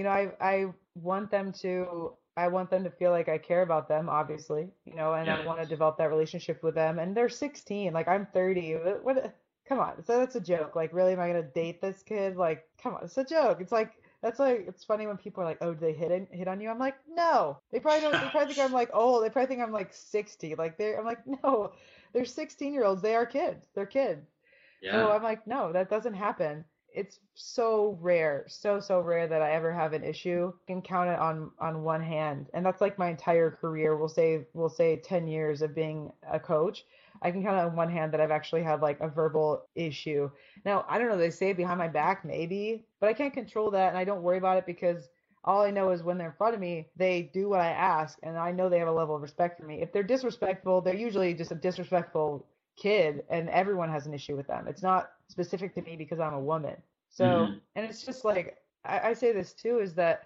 I want them to feel like I care about them, obviously, and I want to develop that relationship with them. And they're 16, like I'm 30. Come on. So that's a joke. Like, really, am I gonna date this kid? Like, come on, it's a joke. It's like it's funny when people are like, "Oh, did they hit on you?" I'm like, "No." They probably don't. They probably think I'm like old. They probably think I'm like 60. Like I'm like, "No, they're 16-year-olds. They are kids. They're kids." Yeah. So I'm like, "No, that doesn't happen." It's so rare, so rare that I ever have an issue. I can count it on one hand, and that's like my entire career. We'll say 10 years of being a coach. I can count on one hand that I've actually had like a verbal issue. Now, I don't know, they say behind my back, maybe, but I can't control that, and I don't worry about it because all I know is when they're in front of me, they do what I ask, and I know they have a level of respect for me. If they're disrespectful, they're usually just a disrespectful kid, and everyone has an issue with them. It's not specific to me because I'm a woman. So, and it's just like, I say this too, is that,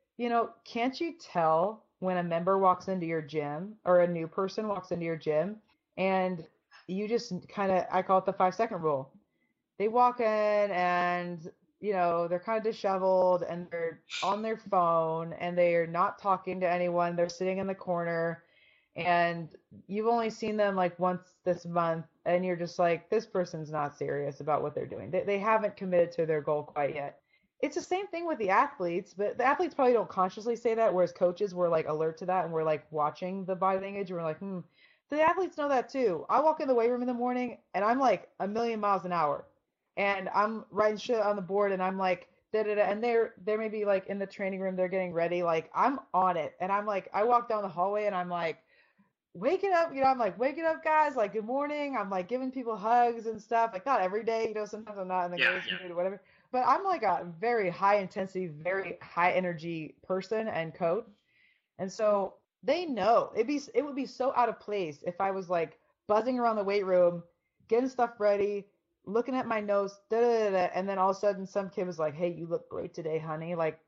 can't you tell when a member walks into your gym or a new person walks into your gym and you just kind of, I call it the 5-second rule. They walk in and, they're kind of disheveled and they're on their phone and they are not talking to anyone. They're sitting in the corner and you've only seen them like once this month and you're just like, this person's not serious about what they're doing. They haven't committed to their goal quite yet. It's the same thing with the athletes, but the athletes probably don't consciously say that, whereas coaches were like alert to that and we're like watching the body language and we're like, the athletes know that too. I walk in the weight room in the morning and I'm like a million miles an hour and I'm writing shit on the board and I'm like, da da da, and they're maybe like in the training room, they're getting ready, like I'm on it, and I'm like, I walk down the hallway and I'm like, waking up, I'm like, waking up, guys, like, good morning. I'm like giving people hugs and stuff. Like, not every day, sometimes I'm not in the greatest mood or whatever. But I'm like a very high intensity, very high energy person and coach. And so they know it would be so out of place if I was like buzzing around the weight room, getting stuff ready, looking at my notes, da, da, da, da, and then all of a sudden some kid was like, "Hey, you look great today, honey." Like,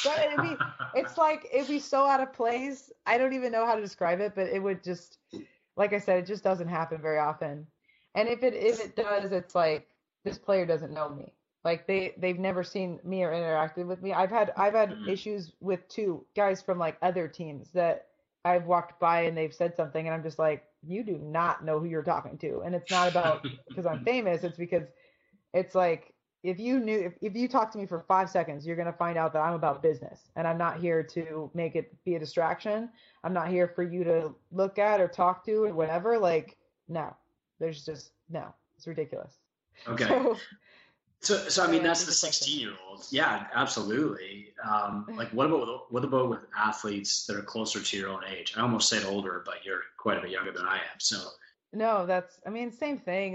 it'd be so out of place. I don't even know how to describe it, but it would just, like I said, it just doesn't happen very often. And if it does, it's like this player doesn't know me. Like they've never seen me or interacted with me. I've had issues with 2 guys from like other teams that I've walked by and they've said something and I'm just like, you do not know who you're talking to. And it's not about because I'm famous. It's because it's like, if you talk to me for 5 seconds, you're going to find out that I'm about business and I'm not here to make it be a distraction. I'm not here for you to look at or talk to or whatever. Like, no, there's just no, it's ridiculous. Okay. So I mean, that's the 16-year-olds. Yeah, absolutely. Like, what about with athletes that are closer to your own age? I almost said older, but you're quite a bit younger than I am. So no, same thing.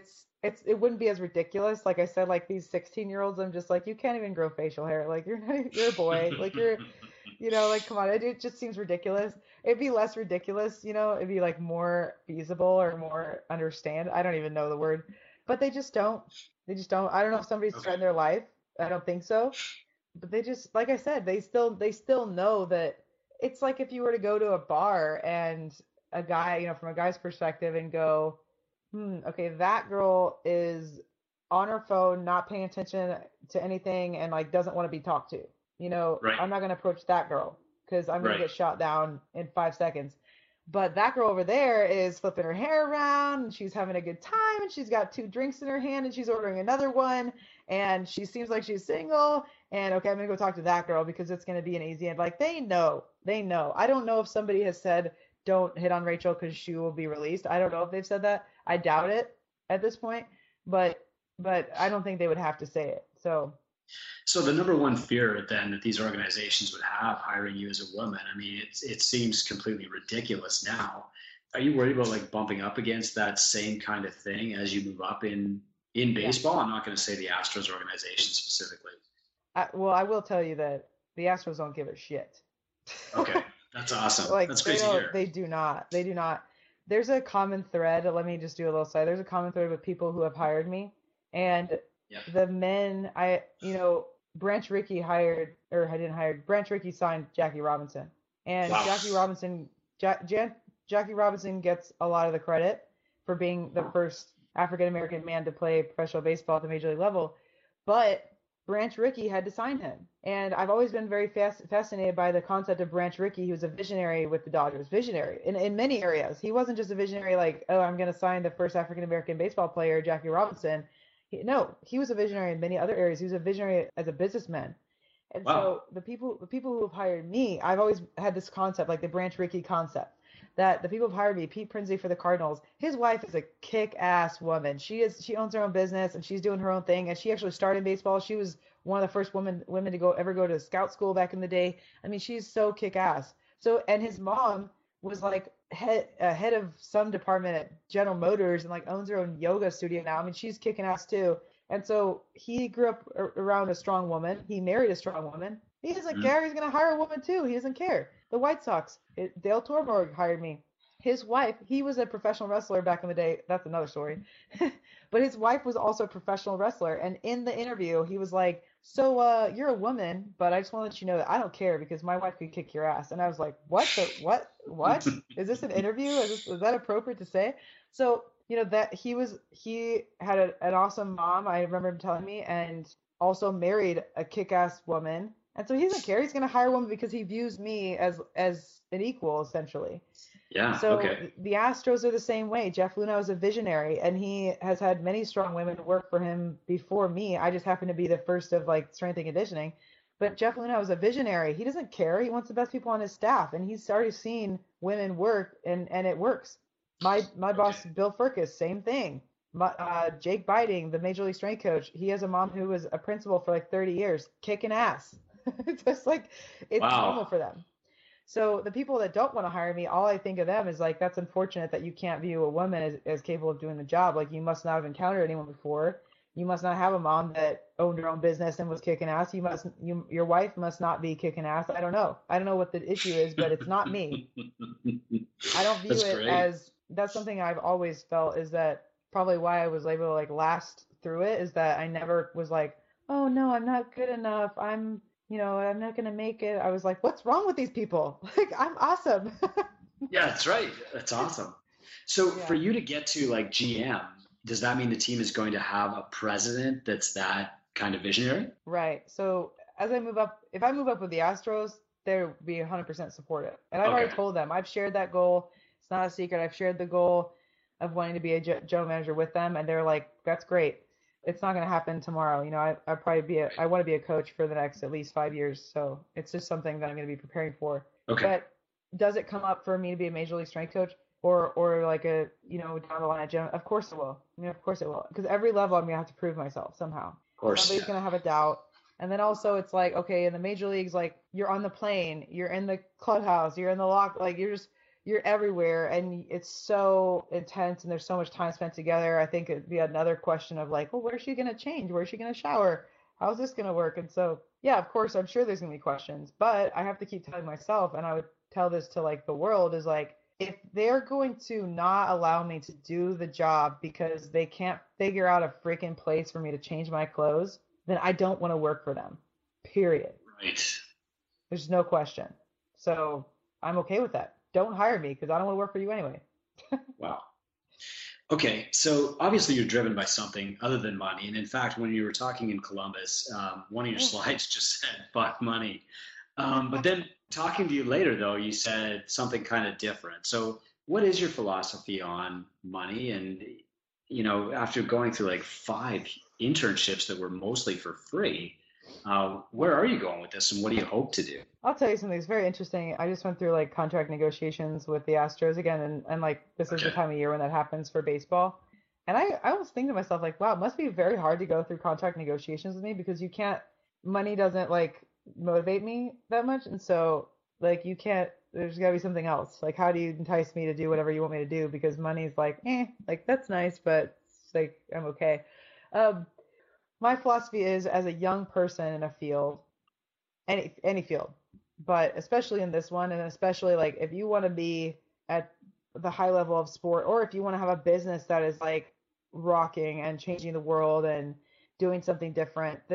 It wouldn't be as ridiculous. Like I said, like these 16-year-olds, I'm just like, you can't even grow facial hair. Like you're a boy. Like you're, like, come on. It just seems ridiculous. It'd be less ridiculous, it'd be like more feasible or more understand. I don't even know the word, but they just don't. They just don't. I don't know if somebody's threatened their life. I don't think so. But they just, like I said, they still know that it's like if you were to go to a bar and a guy, from a guy's perspective and go, okay, that girl is on her phone, not paying attention to anything and like doesn't want to be talked to. Right. I'm not going to approach that girl because I'm going to get shot down in 5 seconds. But that girl over there is flipping her hair around and she's having a good time and she's got 2 drinks in her hand and she's ordering another one and she seems like she's single and okay, I'm going to go talk to that girl because it's going to be an easy end. Like they know. I don't know if somebody has said, don't hit on Rachel because she will be released. I don't know if they've said that. I doubt it at this point, but I don't think they would have to say it. So the number one fear then that these organizations would have hiring you as a woman, I mean, it seems completely ridiculous now. Are you worried about like bumping up against that same kind of thing as you move up in baseball? Yeah. I'm not going to say the Astros organization specifically. I will tell you that the Astros don't give a shit. Okay, that's awesome. Like, that's great to hear. They do not. There's a common thread. Let me just do a little side. There's a common thread with people who have hired me, and the men, Branch Rickey Branch Rickey signed Jackie Robinson, and Wow. Jackie Robinson gets a lot of the credit for being the first African American man to play professional baseball at the major league level, but Branch Rickey had to sign him. And I've always been very fascinated by the concept of Branch Rickey. He was a visionary with the Dodgers, visionary in many areas. He wasn't just a visionary like, oh, I'm going to sign the first African American baseball player, Jackie Robinson. No, he was a visionary in many other areas. He was a visionary as a businessman. And Wow. so the people who have hired me, I've always had this concept, like the Branch Rickey concept, that the people who've hired me, Pete Prinsley for the Cardinals, his wife is a kick-ass woman. She owns her own business and she's doing her own thing. And she actually started baseball. She was one of the first women to ever go to scout school back in the day. I mean, she's so kick-ass. So, and his mom was like head of some department at General Motors and like owns her own yoga studio now. I mean, she's kicking ass too. And so he grew up around a strong woman. He married a strong woman. He doesn't care. He's going to hire a woman too. He doesn't care. The White Sox, Dale Torborg hired me. His wife, he was a professional wrestler back in the day. That's another story. But his wife was also a professional wrestler. And in the interview, he was like, so you're a woman, but I just want to let you know that I don't care because my wife could kick your ass. And I was like, what? Is this an interview? Is that appropriate to say? So, that he had an awesome mom. I remember him telling me, and also married a kick-ass woman. And so he doesn't care. He's going to hire a woman because he views me as an equal, essentially. Yeah. So Okay. the Astros are the same way. Jeff Luhnow is a visionary, and he has had many strong women work for him before me. I just happen to be the first of like strength and conditioning. But Jeff Luhnow is a visionary. He doesn't care. He wants the best people on his staff, and he's already seen women work, and it works. My boss, Bill Furcus, same thing. Jake Biding, the Major League Strength coach, he has a mom who was a principal for like 30 years, kicking ass. It's just like it's normal for them. So the people that don't want to hire me, all I think of them is like, that's unfortunate that you can't view a woman as capable of doing the job. Like, you must not have encountered anyone before. You must not have a mom that owned her own business and was kicking ass. Your wife must not be kicking ass. I don't know what the issue is, but it's not me. I don't view that's something I've always felt, is that probably why I was able to like last through it, is that I never was like, oh no, I'm not good enough. I'm not going to make it. I was like, what's wrong with these people? Like, I'm awesome. Yeah, that's right. That's awesome. So for you to get to like GM, does that mean the team is going to have a president that's that kind of visionary? Right. So as I move up, if I move up with the Astros, they'll be 100% supportive. And I've already told them, I've shared that goal. It's not a secret. I've shared the goal of wanting to be a general manager with them. And they're like, that's great. It's not going to happen tomorrow. I want to be a coach for the next at least 5 years. So it's just something that I'm going to be preparing for. Okay. But does it come up for me to be a major league strength coach or like a, down the line at gym? Of course it will. Of course it will. Because every level I'm going to have to prove myself somehow. Of course. Somebody's going to have a doubt. And then also it's like, okay, in the major leagues, like, you're on the plane, you're in the clubhouse, you're in the lock, like you're everywhere, and it's so intense, and there's so much time spent together. I think it'd be another question of like, well, where's she going to change? Where's she going to shower? How's this going to work? And so, yeah, of course, I'm sure there's going to be questions, but I have to keep telling myself, and I would tell this to like the world, is like, if they're going to not allow me to do the job because they can't figure out a freaking place for me to change my clothes, then I don't want to work for them, period. Right. There's no question. So I'm okay with that. Don't hire me because I don't want to work for you anyway. Wow. Okay, so obviously you're driven by something other than money. And in fact, when you were talking in Columbus, one of your slides just said, fuck money. But then talking to you later, though, you said something kind of different. So what is your philosophy on money? And, after going through like 5 internships that were mostly for free, where are you going with this, and what do you hope to do? I'll tell you something. It's very interesting. I just went through like contract negotiations with the Astros again, and like this is the time of year when that happens for baseball. And I always think to myself like, wow, it must be very hard to go through contract negotiations with me because money doesn't like motivate me that much, and so like there's got to be something else. Like, how do you entice me to do whatever you want me to do? Because money's like, like that's nice, but it's like I'm okay. My philosophy is, as a young person in a field, any field, but especially in this one, and especially like if you want to be at the high level of sport, or if you want to have a business that is like rocking and changing the world and doing something different, then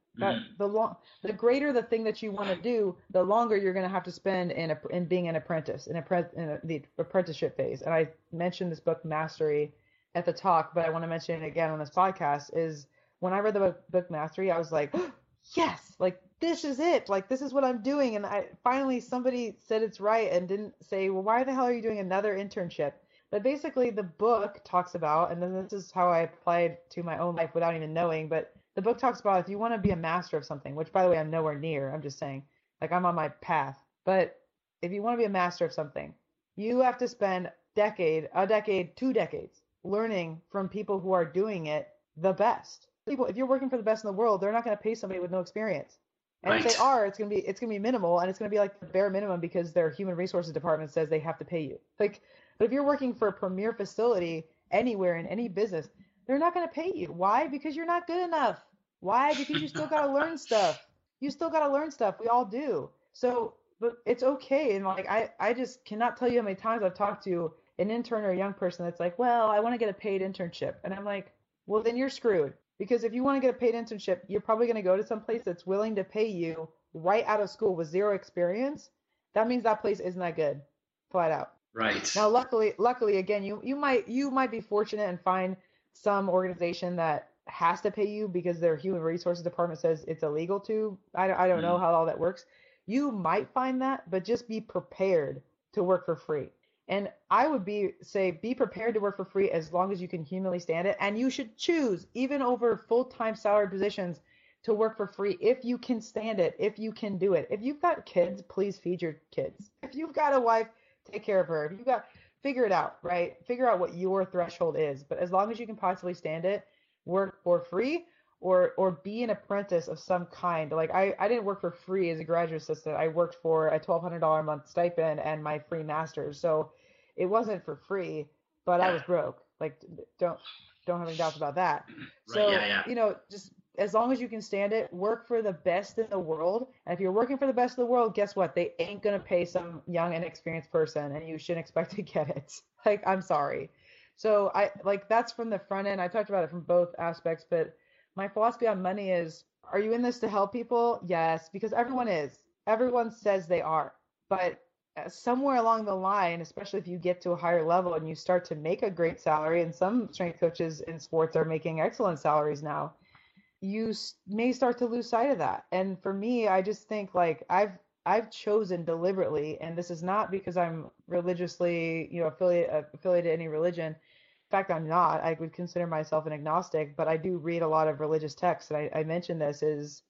That the greater the thing that you want to do, the longer you're going to have to spend in being an apprentice, the apprenticeship phase. And I mentioned this book Mastery at the talk, but I want to mention it again on this podcast. Is when I read the book Mastery, I was like, oh, yes, like this is it, like this is what I'm doing. And I finally somebody said it's right and didn't say, well, why the hell are you doing another internship? But basically, the book talks about, and then this is how I applied to my own life without even knowing, but the book talks about if you want to be a master of something, which by the way, I'm nowhere near, I'm just saying, like I'm on my path. But if you want to be a master of something, you have to spend a decade, 2 decades learning from people who are doing it the best. People, if you're working for the best in the world, they're not going to pay somebody with no experience. And Right. if they are, it's gonna be minimal, and it's gonna be like the bare minimum because their human resources department says they have to pay you. Like, but if you're working for a premier facility anywhere in any business, they're not gonna pay you. Why? Because you're not good enough. Why? Because you still gotta learn stuff. You still gotta learn stuff. We all do. So, but it's okay. And like, I just cannot tell you how many times I've talked to an intern or a young person that's like, well, I want to get a paid internship, and I'm like, well, then you're screwed. Because if you want to get a paid internship, you're probably going to go to some place that's willing to pay you right out of school with 0 experience. That means that place isn't that good, flat out. Right. Now, luckily, again, you might be fortunate and find some organization that has to pay you because their human resources department says it's illegal to. I don't know how all that works. You might find that, but just be prepared to work for free. And I would be prepared to work for free as long as you can humanly stand it. And you should choose, even over full-time salary positions, to work for free if you can stand it, if you can do it. If you've got kids, please feed your kids. If you've got a wife, take care of her. If you've got, figure it out, right? Figure out what your threshold is. But as long as you can possibly stand it, work for free or be an apprentice of some kind. Like I didn't work for free as a graduate assistant. I worked for a $1,200 a month stipend and my free master's. So it wasn't for free, but I was broke. Like don't have any doubts about that. Right, So, yeah. just as long as you can stand it, work for the best in the world. And if you're working for the best in the world, guess what? They ain't going to pay some young, inexperienced person, and you shouldn't expect to get it. Like, I'm sorry. So that's from the front end. I talked about it from both aspects, but my philosophy on money is, are you in this to help people? Yes, because everyone is. Everyone says they are. But somewhere along the line, especially if you get to a higher level and you start to make a great salary, and some strength coaches in sports are making excellent salaries now, you may start to lose sight of that. And for me, I just think like I've chosen deliberately, and this is not because I'm religiously, affiliated to any religion. In fact, I'm not. I would consider myself an agnostic, but I do read a lot of religious texts. And I mentioned this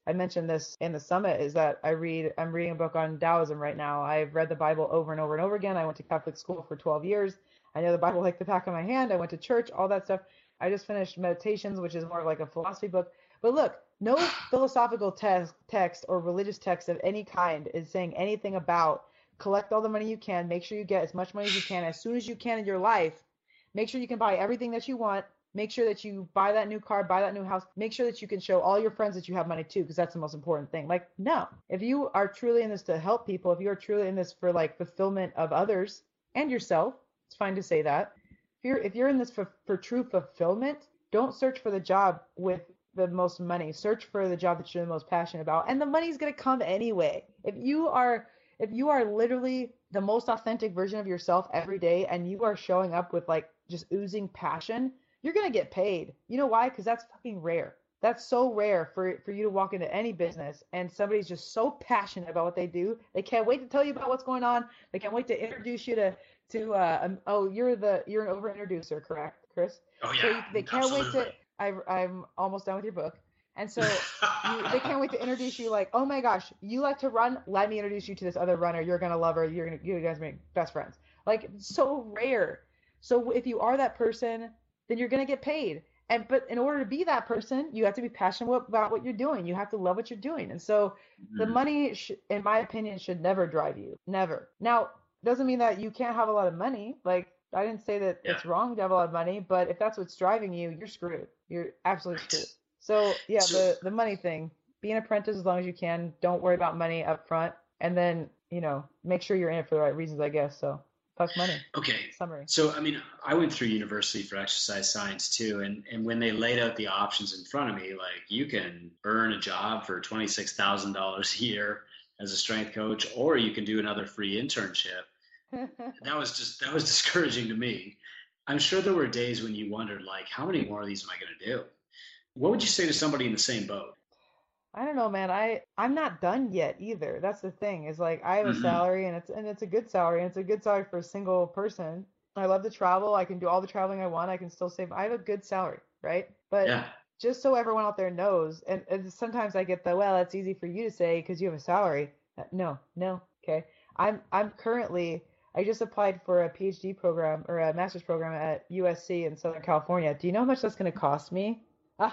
in the summit, is that I'm reading a book on Taoism right now. I've read the Bible over and over and over again. I went to Catholic school for 12 years. I know the Bible like the back of my hand. I went to church, all that stuff. I just finished Meditations, which is more of like a philosophy book. But look, no philosophical text or religious text of any kind is saying anything about collect all the money you can, make sure you get as much money as you can as soon as you can in your life. Make sure you can buy everything that you want. Make sure that you buy that new car, buy that new house. Make sure that you can show all your friends that you have money too, because that's the most important thing. Like, no, if you are truly in this to help people, if you are truly in this for like fulfillment of others and yourself, it's fine to say that. If you're in this for true fulfillment, don't search for the job with the most money. Search for the job that you're the most passionate about, and the money's gonna come anyway. If you are literally the most authentic version of yourself every day, and you are showing up with like just oozing passion, you're gonna get paid. You know why? Because that's fucking rare. That's so rare for you to walk into any business and somebody's just so passionate about what they do. They can't wait to tell you about what's going on. They can't wait to introduce you to you're an over introducer, correct, Chris? Oh yeah. So they can't absolutely. wait to. I'm almost done with your book. And so they can't wait to introduce you like, oh my gosh, you like to run? Let me introduce you to this other runner. You're going to love her. You guys make best friends. Like, it's so rare. So if you are that person, then you're going to get paid. But in order to be that person, you have to be passionate about what you're doing. You have to love what you're doing. And so the money, in my opinion, should never drive you. Never. Now, doesn't mean that you can't have a lot of money. Like, I didn't say that it's wrong to have a lot of money, but if that's what's driving you, you're screwed. You're absolutely screwed. So yeah, the money thing, be an apprentice as long as you can. Don't worry about money up front, and then, make sure you're in it for the right reasons, I guess. So Talk money. Okay. Summary. So, I mean, I went through university for exercise science too. And when they laid out the options in front of me, like you can earn a job for $26,000 a year as a strength coach, or you can do another free internship. That was discouraging to me. I'm sure there were days when you wondered, like, how many more of these am I going to do? What would you say to somebody in the same boat? I don't know, man. I'm not done yet either. That's the thing. Is like I have a Mm-hmm. salary and it's a good salary and it's a good salary for a single person. I love to travel. I can do all the traveling I want. I can still save. I have a good salary, right? But Yeah. just so everyone out there knows, and sometimes I get the, well, that's easy for you to say because you have a salary. No, no, okay. I'm currently, I just applied for a PhD program or a master's program at USC in Southern California. Do you know how much that's going to cost me?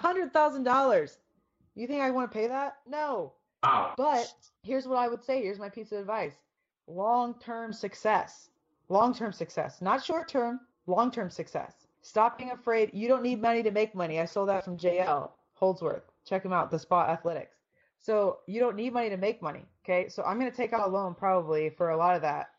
$100,000. You think I want to pay that? No. Wow. But here's what I would say. Here's my piece of advice. Long-term success. Long-term success. Not short-term, long-term success. Stop being afraid. You don't need money to make money. I stole that from JL Holdsworth. Check him out, The Spot Athletics. So you don't need money to make money. Okay. So I'm going to take out a loan probably for a lot of that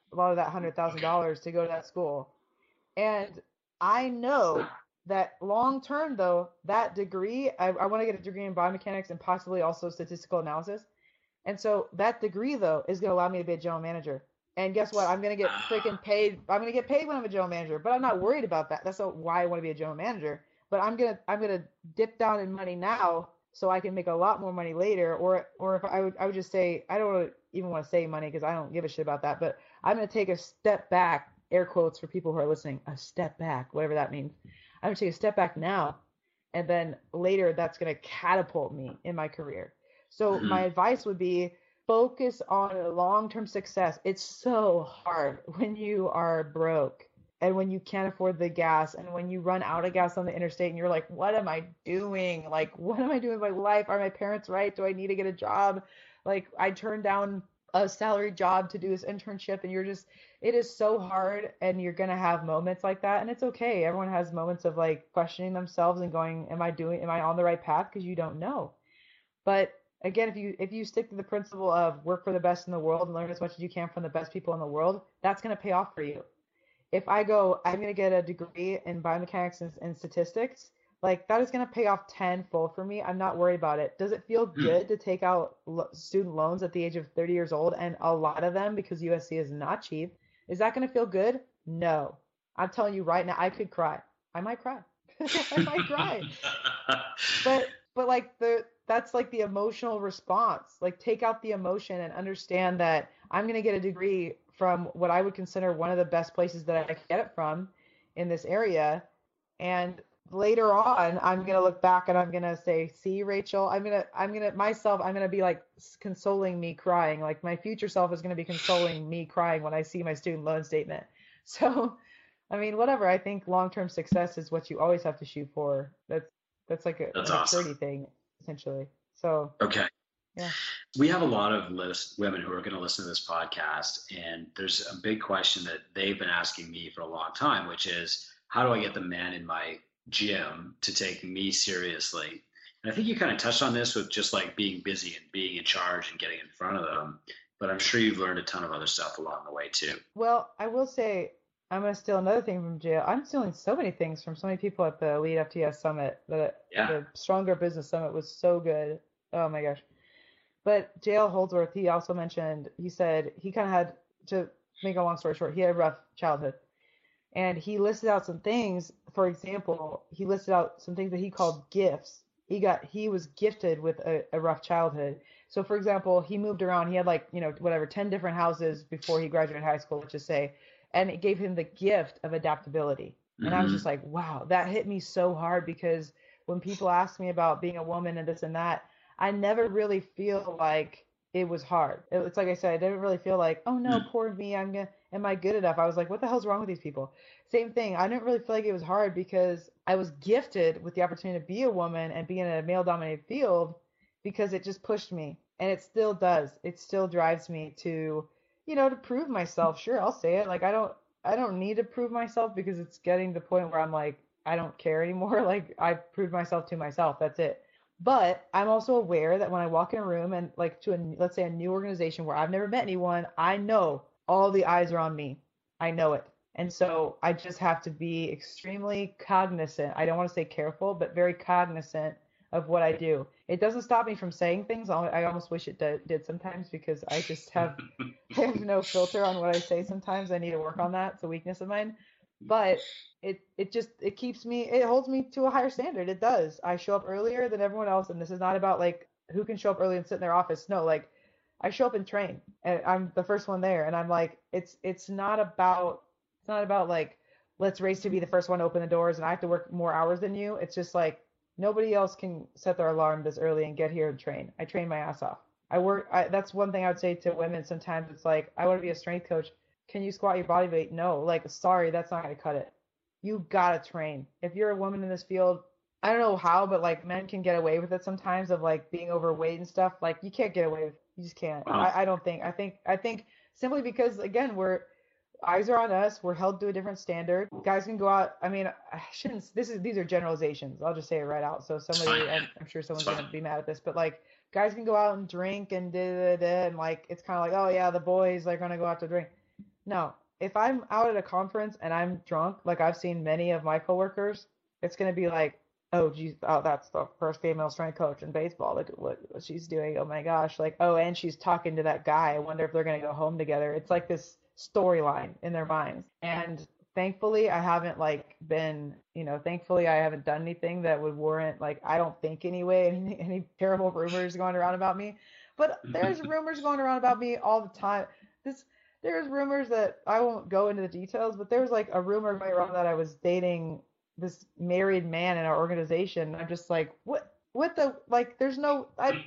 $100,000 to go to that school. And I know that long term, though, that degree, I want to get a degree in biomechanics and possibly also statistical analysis. And so that degree, though, is going to allow me to be a general manager. And guess what? I'm going to get freaking paid. I'm going to get paid when I'm a general manager, but I'm not worried about that. That's not why I want to be a general manager. But I'm going to dip down in money now so I can make a lot more money later. Or if I would just say, I don't even want to say money because I don't give a shit about that. But I'm going to take a step back, air quotes for people who are listening, a step back, whatever that means. I'm going to take a step back now, and then later that's going to catapult me in my career. So my advice would be focus on long-term success. It's so hard when you are broke and when you can't afford the gas and when you run out of gas on the interstate and you're like, what am I doing? Like, what am I doing with my life? Are my parents right? Do I need to get a job? Like, I turned down a salary job to do this internship, and it is so hard, and you're going to have moments like that, and it's okay. Everyone has moments of like questioning themselves and going, am I on the right path? Because you don't know. But again, if you stick to the principle of work for the best in the world and learn as much as you can from the best people in the world, that's going to pay off for you. If I go, I'm going to get a degree in biomechanics and statistics, like that is going to pay off tenfold for me. I'm not worried about it. Does it feel good to take out student loans at the age of 30 years old, and a lot of them because USC is not cheap? Is that going to feel good? No. I'm telling you right now, I could cry. I might cry. I might cry. But like that's like the emotional response. Like take out the emotion and understand that I'm going to get a degree from what I would consider one of the best places that I can get it from in this area. And later on, I'm going to look back and I'm going to say, see, Rachel, I'm going to be like consoling me crying. Like my future self is going to be consoling me crying when I see my student loan statement. So, I mean, whatever. I think long-term success is what you always have to shoot for. That's like a That's maturity awesome. thing, essentially. So, Okay. yeah. We have a lot of women who are going to listen to this podcast, and there's a big question that they've been asking me for a long time, which is, how do I get the man in my gym to take me seriously? And I think you kind of touched on this with just like being busy and being in charge and getting in front of them, but I'm sure you've learned a ton of other stuff along the way too. Well, I will say I'm going to steal another thing from jail. I'm stealing so many things from so many people at the Elite FTS Summit. Yeah. The Stronger Business Summit was so good. Oh my gosh. But JL Holdsworth, he also mentioned, he said he kind of had, to make a long story short, he had a rough childhood. And he listed out some things. For example, he listed out some things that he called gifts. He was gifted with a rough childhood. So for example, he moved around. He had like, 10 different houses before he graduated high school, let's just say. And it gave him the gift of adaptability. And I was just like, wow, that hit me so hard, because when people ask me about being a woman and this and that, I never really feel like it was hard. It's like I said, I didn't really feel like, oh no, poor me, am I good enough? I was like, what the hell's wrong with these people? Same thing. I didn't really feel like it was hard because I was gifted with the opportunity to be a woman and be in a male dominated field, because it just pushed me, and it still does. It still drives me to, to prove myself. Sure, I'll say it. Like I don't need to prove myself, because it's getting to the point where I'm like, I don't care anymore. Like I proved myself to myself. That's it. But I'm also aware that when I walk in a room and like let's say a new organization where I've never met anyone, I know all the eyes are on me. I know it. And so I just have to be extremely cognizant. I don't want to say careful, but very cognizant of what I do. It doesn't stop me from saying things. I almost wish it did sometimes, because I just I have no filter on what I say sometimes. I need to work on that. It's a weakness of mine. But it keeps me, it holds me to a higher standard. It does. I show up earlier than everyone else, and this is not about like who can show up early and sit in their office. No, like I show up and train, and I'm the first one there, and I'm like, it's not about like let's race to be the first one to open the doors and I have to work more hours than you. It's just like nobody else can set their alarm this early and get here and train. I train my ass off. That's one thing I would say to women sometimes. It's like, I want to be a strength coach. Can you squat your body weight? No. Like, sorry, that's not going to cut it. You got to train. If you're a woman in this field, I don't know how, but like men can get away with it sometimes of like being overweight and stuff. Like you can't get away with, you just can't. Wow. I don't think, I think simply because again, eyes are on us. We're held to a different standard. Guys can go out. I mean, I shouldn't. These are generalizations. I'll just say it right out. So somebody, I'm sure someone's gonna be mad at this, but like, guys can go out and drink and and like it's kind of like, oh yeah, the boys are gonna go out to drink. No, if I'm out at a conference and I'm drunk, like I've seen many of my coworkers, it's gonna be like, oh geez, oh that's the first female strength coach in baseball. Look at what she's doing. Oh my gosh, like oh, and she's talking to that guy. I wonder if they're gonna go home together. It's like this storyline in their minds. And thankfully I haven't thankfully I haven't done anything that would warrant, like, I don't think anyway, any terrible rumors going around about me. But there's rumors going around about me all the time. There's rumors that I won't go into the details, but there was like a rumor going around that I was dating this married man in our organization. I'm just like, what the, like, there's no, I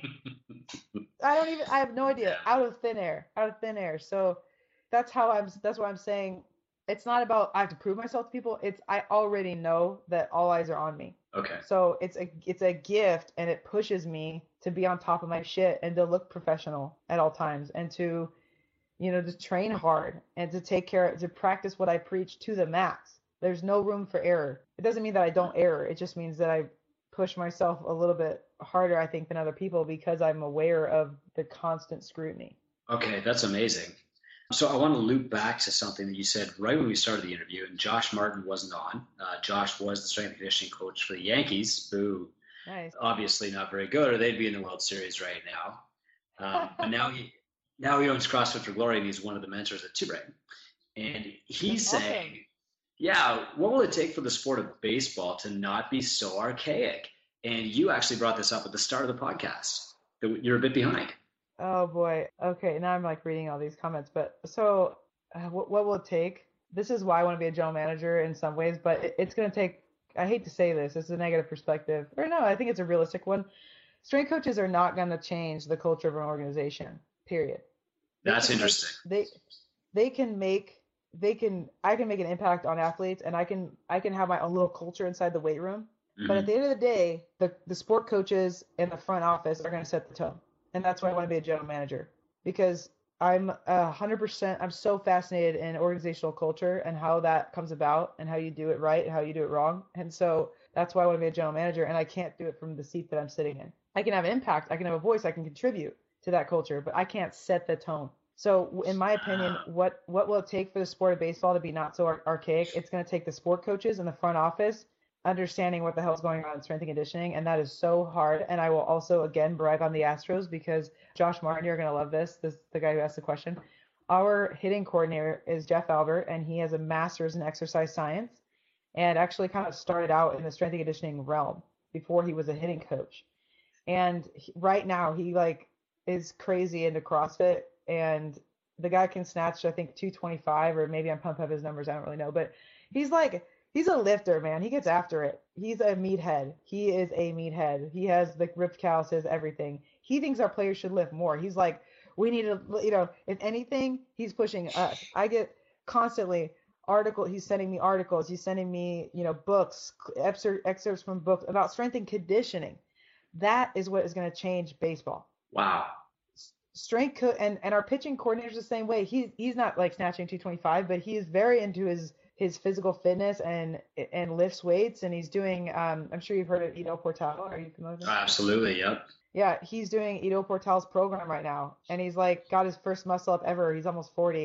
have no idea. Out of thin air. So that's why I'm saying it's not about I have to prove myself to people. I already know that all eyes are on me. Okay. So it's a gift, and it pushes me to be on top of my shit and to look professional at all times, and to to train hard and to practice what I preach to the max. There's no room for error. It doesn't mean that I don't err. It just means that I push myself a little bit harder, I think, than other people, because I'm aware of the constant scrutiny. Okay, that's amazing. So I want to loop back to something that you said right when we started the interview, and Josh Martin wasn't on. Josh was the strength and conditioning coach for the Yankees, who obviously not very good, or they'd be in the World Series right now. But now he owns CrossFit for Glory, and he's one of the mentors at Tubrain. And he's saying, yeah, what will it take for the sport of baseball to not be so archaic? And you actually brought this up at the start of the podcast, that you're a bit behind. Oh boy. Okay, now I'm like reading all these comments. But so what will it take? This is why I want to be a general manager in some ways, but it's going to take, I hate to say this, it's a negative perspective. Or no, I think it's a realistic one. Strength coaches are not going to change the culture of an organization, period. That's interesting. I can make an impact on athletes, and I can have my own little culture inside the weight room. Mm-hmm. But at the end of the day, the sport coaches and the front office are going to set the tone. And that's why I want to be a general manager, because I'm 100%, I'm so fascinated in organizational culture and how that comes about and how you do it right and how you do it wrong. And so that's why I want to be a general manager, and I can't do it from the seat that I'm sitting in. I can have impact, I can have a voice, I can contribute to that culture, but I can't set the tone. So in my opinion, what will it take for the sport of baseball to be not so archaic? It's going to take the sport coaches in the front office understanding what the hell's going on in strength and conditioning, and that is so hard. And I will also again brag on the Astros, because Josh Martin, you're gonna love this the guy who asked the question. Our hitting coordinator is Jeff Albert, and he has a master's in exercise science, and actually kind of started out in the strength and conditioning realm before he was a hitting coach. And right now he like is crazy into CrossFit, and the guy can snatch, I think, 225, or maybe I'm pumping up his numbers, I don't really know, but he's a lifter, man. He gets after it. He's a meathead. He is a meathead. He has the ripped calluses, everything. He thinks our players should lift more. He's like, we need to, if anything, he's pushing us. I get constantly he's sending me articles. He's sending me, books, excerpts from books about strength and conditioning. That is what is going to change baseball. Wow. Strength and our pitching coordinator's the same way. He's not like snatching 225, but he is very into his physical fitness and lifts weights, and he's doing I'm sure you've heard of Ido Portal. Are you familiar with him? Absolutely, yep. Yeah, he's doing Ido Portal's program right now, and he's like got his first muscle up ever. He's almost 40,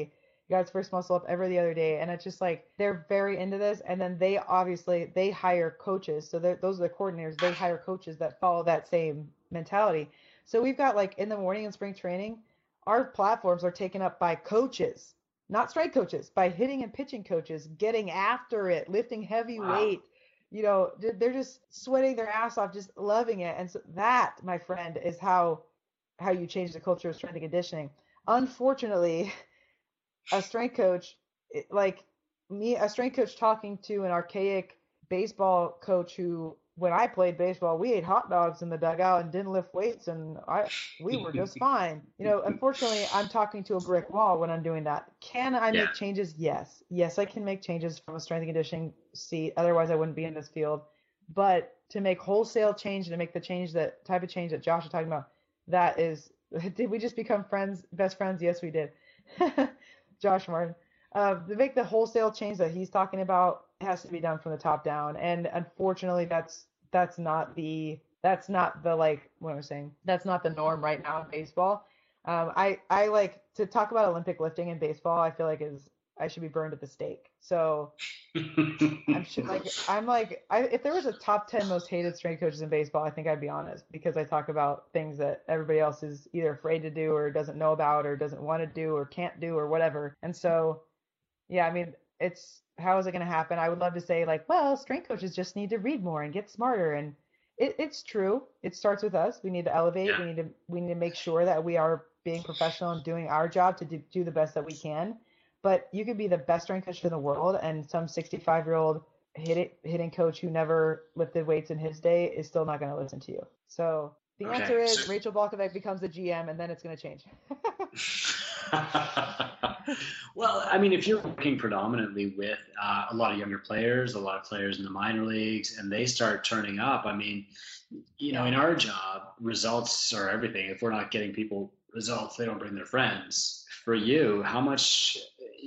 He got his first muscle up every other day. And it's just like, they're very into this. And then they hire coaches. So those are the coordinators. They hire coaches that follow that same mentality. So we've got like in the morning in spring training, our platforms are taken up by coaches, not strength coaches, by hitting and pitching coaches, getting after it, lifting heavy weight. You know, they're just sweating their ass off, just loving it. And so that, my friend, is how you change the culture of strength and conditioning. Unfortunately, a strength coach, a strength coach talking to an archaic baseball coach who, when I played baseball, we ate hot dogs in the dugout and didn't lift weights, and we were just fine. You know, unfortunately, I'm talking to a brick wall when I'm doing that. Can I make changes? Yes. Yes, I can make changes from a strength and conditioning seat. Otherwise, I wouldn't be in this field. But to make wholesale change and to make the change, that type of change that Josh is talking about, that is, did we just become friends, best friends? Yes, we did. Josh Martin. To make the wholesale change that he's talking about, it has to be done from the top down. And unfortunately, that's not the like what I'm saying. That's not the norm right now in baseball. I like to talk about Olympic lifting in baseball. I feel like I should be burned at the stake. So if there was a top 10 most hated strength coaches in baseball, I think I'd be honest, because I talk about things that everybody else is either afraid to do or doesn't know about or doesn't want to do or can't do or whatever. And so, yeah, I mean, how is it going to happen? I would love to say like, well, strength coaches just need to read more and get smarter. And it's true. It starts with us. We need to elevate. Yeah. We need to make sure that we are being professional and doing our job to do the best that we can. But you could be the best strength coach in the world, and some 65-year-old hitting coach who never lifted weights in his day is still not going to listen to you. So the answer is Rachel Balkovec becomes the GM, and then it's going to change. Well, I mean, if you're working predominantly with a lot of younger players, a lot of players in the minor leagues, and they start turning up, I mean, you know, in our job, results are everything. If we're not getting people results, they don't bring their friends. For you, how much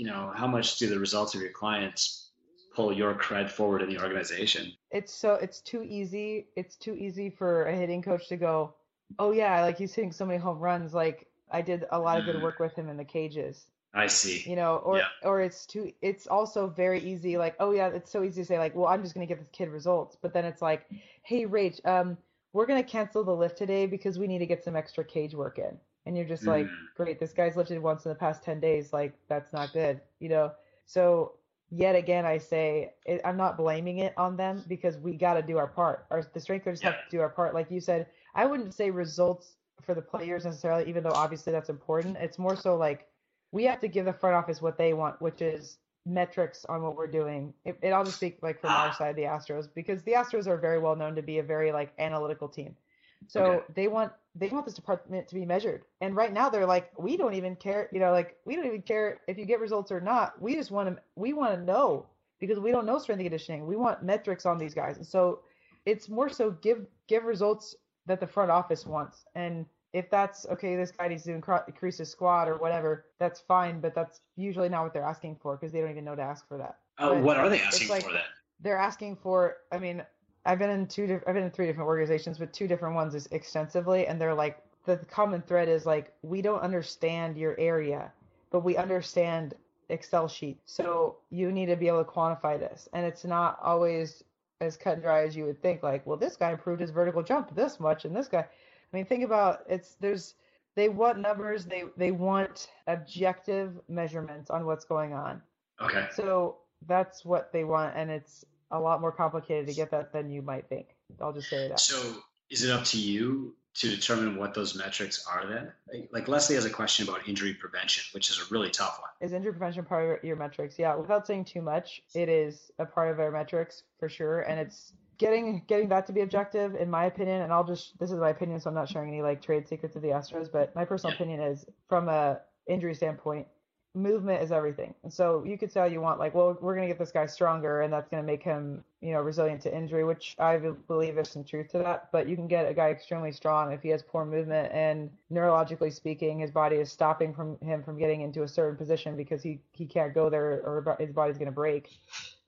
do the results of your clients pull your cred forward in the organization? It's too easy. It's too easy for a hitting coach to go, oh yeah, like he's hitting so many home runs. Like I did a lot of good work with him in the cages. I see. You know, or it's also very easy. Like, oh yeah, it's so easy to say like, well, I'm just going to get this kid results. But then it's like, hey, Rach, we're going to cancel the lift today because we need to get some extra cage work in. And you're just like, great, this guy's lifted once in the past 10 days. Like, that's not good, you know? So yet again, I say, I'm not blaming it on them because we got to do our part. The strength coaches have to do our part. Like you said, I wouldn't say results for the players necessarily, even though obviously that's important. It's more so like we have to give the front office what they want, which is metrics on what we're doing. I'll just speak like from our side, the Astros, because the Astros are very well known to be a very like analytical team. So they want this department to be measured. And right now they're like, we don't even care, you know, like we don't even care if you get results or not. We just want to know because we don't know strength and conditioning. We want metrics on these guys. And so it's more so give results that the front office wants. And if that's okay, this guy needs to increase his squat or whatever, that's fine. But that's usually not what they're asking for because they don't even know to ask for that. What are they asking for then? They're asking for, I mean, I've been in 3 different organizations, but 2 different ones is extensively. And they're like, the common thread is like, we don't understand your area, but we understand Excel sheet. So you need to be able to quantify this. And it's not always as cut and dry as you would think. Like, well, this guy improved his vertical jump this much. And this guy, I mean, think about they want numbers. They want objective measurements on what's going on. Okay. So that's what they want. And it's a lot more complicated to get that than you might think. I'll just say that. So is it up to you to determine what those metrics are then? Like Leslie has a question about injury prevention, which is a really tough one. Is injury prevention part of your metrics? Yeah, without saying too much, it is a part of our metrics for sure. And it's getting that to be objective, in my opinion, and this is my opinion, so I'm not sharing any like trade secrets of the Astros, but my personal opinion is from a injury standpoint, movement is everything. And so you could say all you want, like, well, we're going to get this guy stronger and that's going to make him, you know, resilient to injury, which I believe there's some truth to that. But you can get a guy extremely strong if he has poor movement and neurologically speaking, his body is stopping him from getting into a certain position because he can't go there or his body's going to break.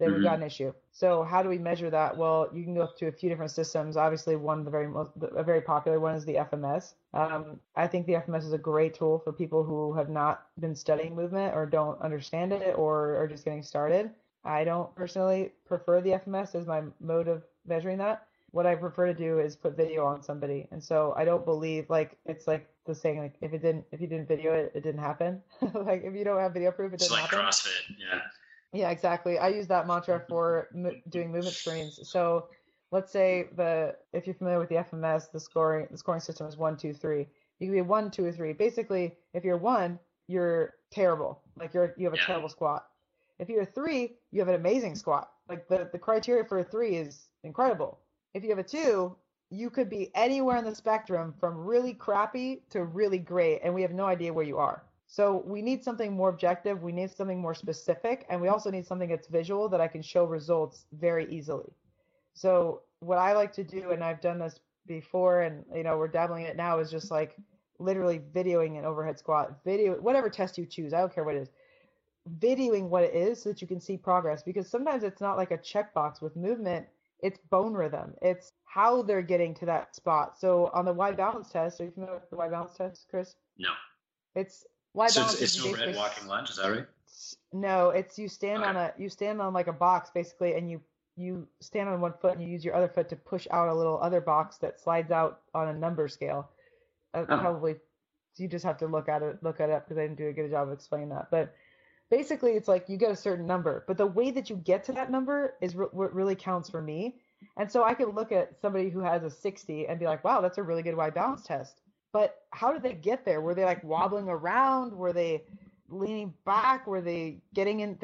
then we've got an issue. So how do we measure that? Well, you can go to a few different systems. Obviously, one of a very popular one is the FMS. I think the FMS is a great tool for people who have not been studying movement or don't understand it or are just getting started. I don't personally prefer the FMS as my mode of measuring that. What I prefer to do is put video on somebody. And so I don't believe, like, it's like the saying, like, if you didn't video it, it didn't happen. Like, if you don't have video proof, it didn't happen. It's like CrossFit, yeah. Yeah, exactly. I use that mantra for doing movement screens. So let's say if you're familiar with the FMS, the scoring system is 1, 2, 3. You can be 1, 2, or 3. Basically, if you're 1, you're terrible. Like you have a terrible squat. If you're a 3, you have an amazing squat. Like the criteria for a 3 is incredible. If you have a 2, you could be anywhere on the spectrum from really crappy to really great, and we have no idea where you are. So we need something more objective, we need something more specific, and we also need something that's visual that I can show results very easily. So what I like to do, and I've done this before, and we're dabbling in it now, is just like literally videoing an overhead squat, whatever test you choose, I don't care what it is, videoing what it is so that you can see progress, because sometimes it's not like a checkbox with movement, it's bone rhythm, it's how they're getting to that spot. So on the Y balance test, are you familiar with the Y balance test, Chris? No. It's Y balance. So it's no red walking lunge, is that right? No, it's you stand on like a box basically, and you stand on one foot and you use your other foot to push out a little other box that slides out on a number scale. Probably you just have to look it up because I didn't do a good job of explaining that. But basically, it's like you get a certain number, but the way that you get to that number is what really counts for me. And so I could look at somebody who has a 60 and be like, wow, that's a really good Y balance test. But how did they get there? Were they like wobbling around? Were they leaning back? Were they getting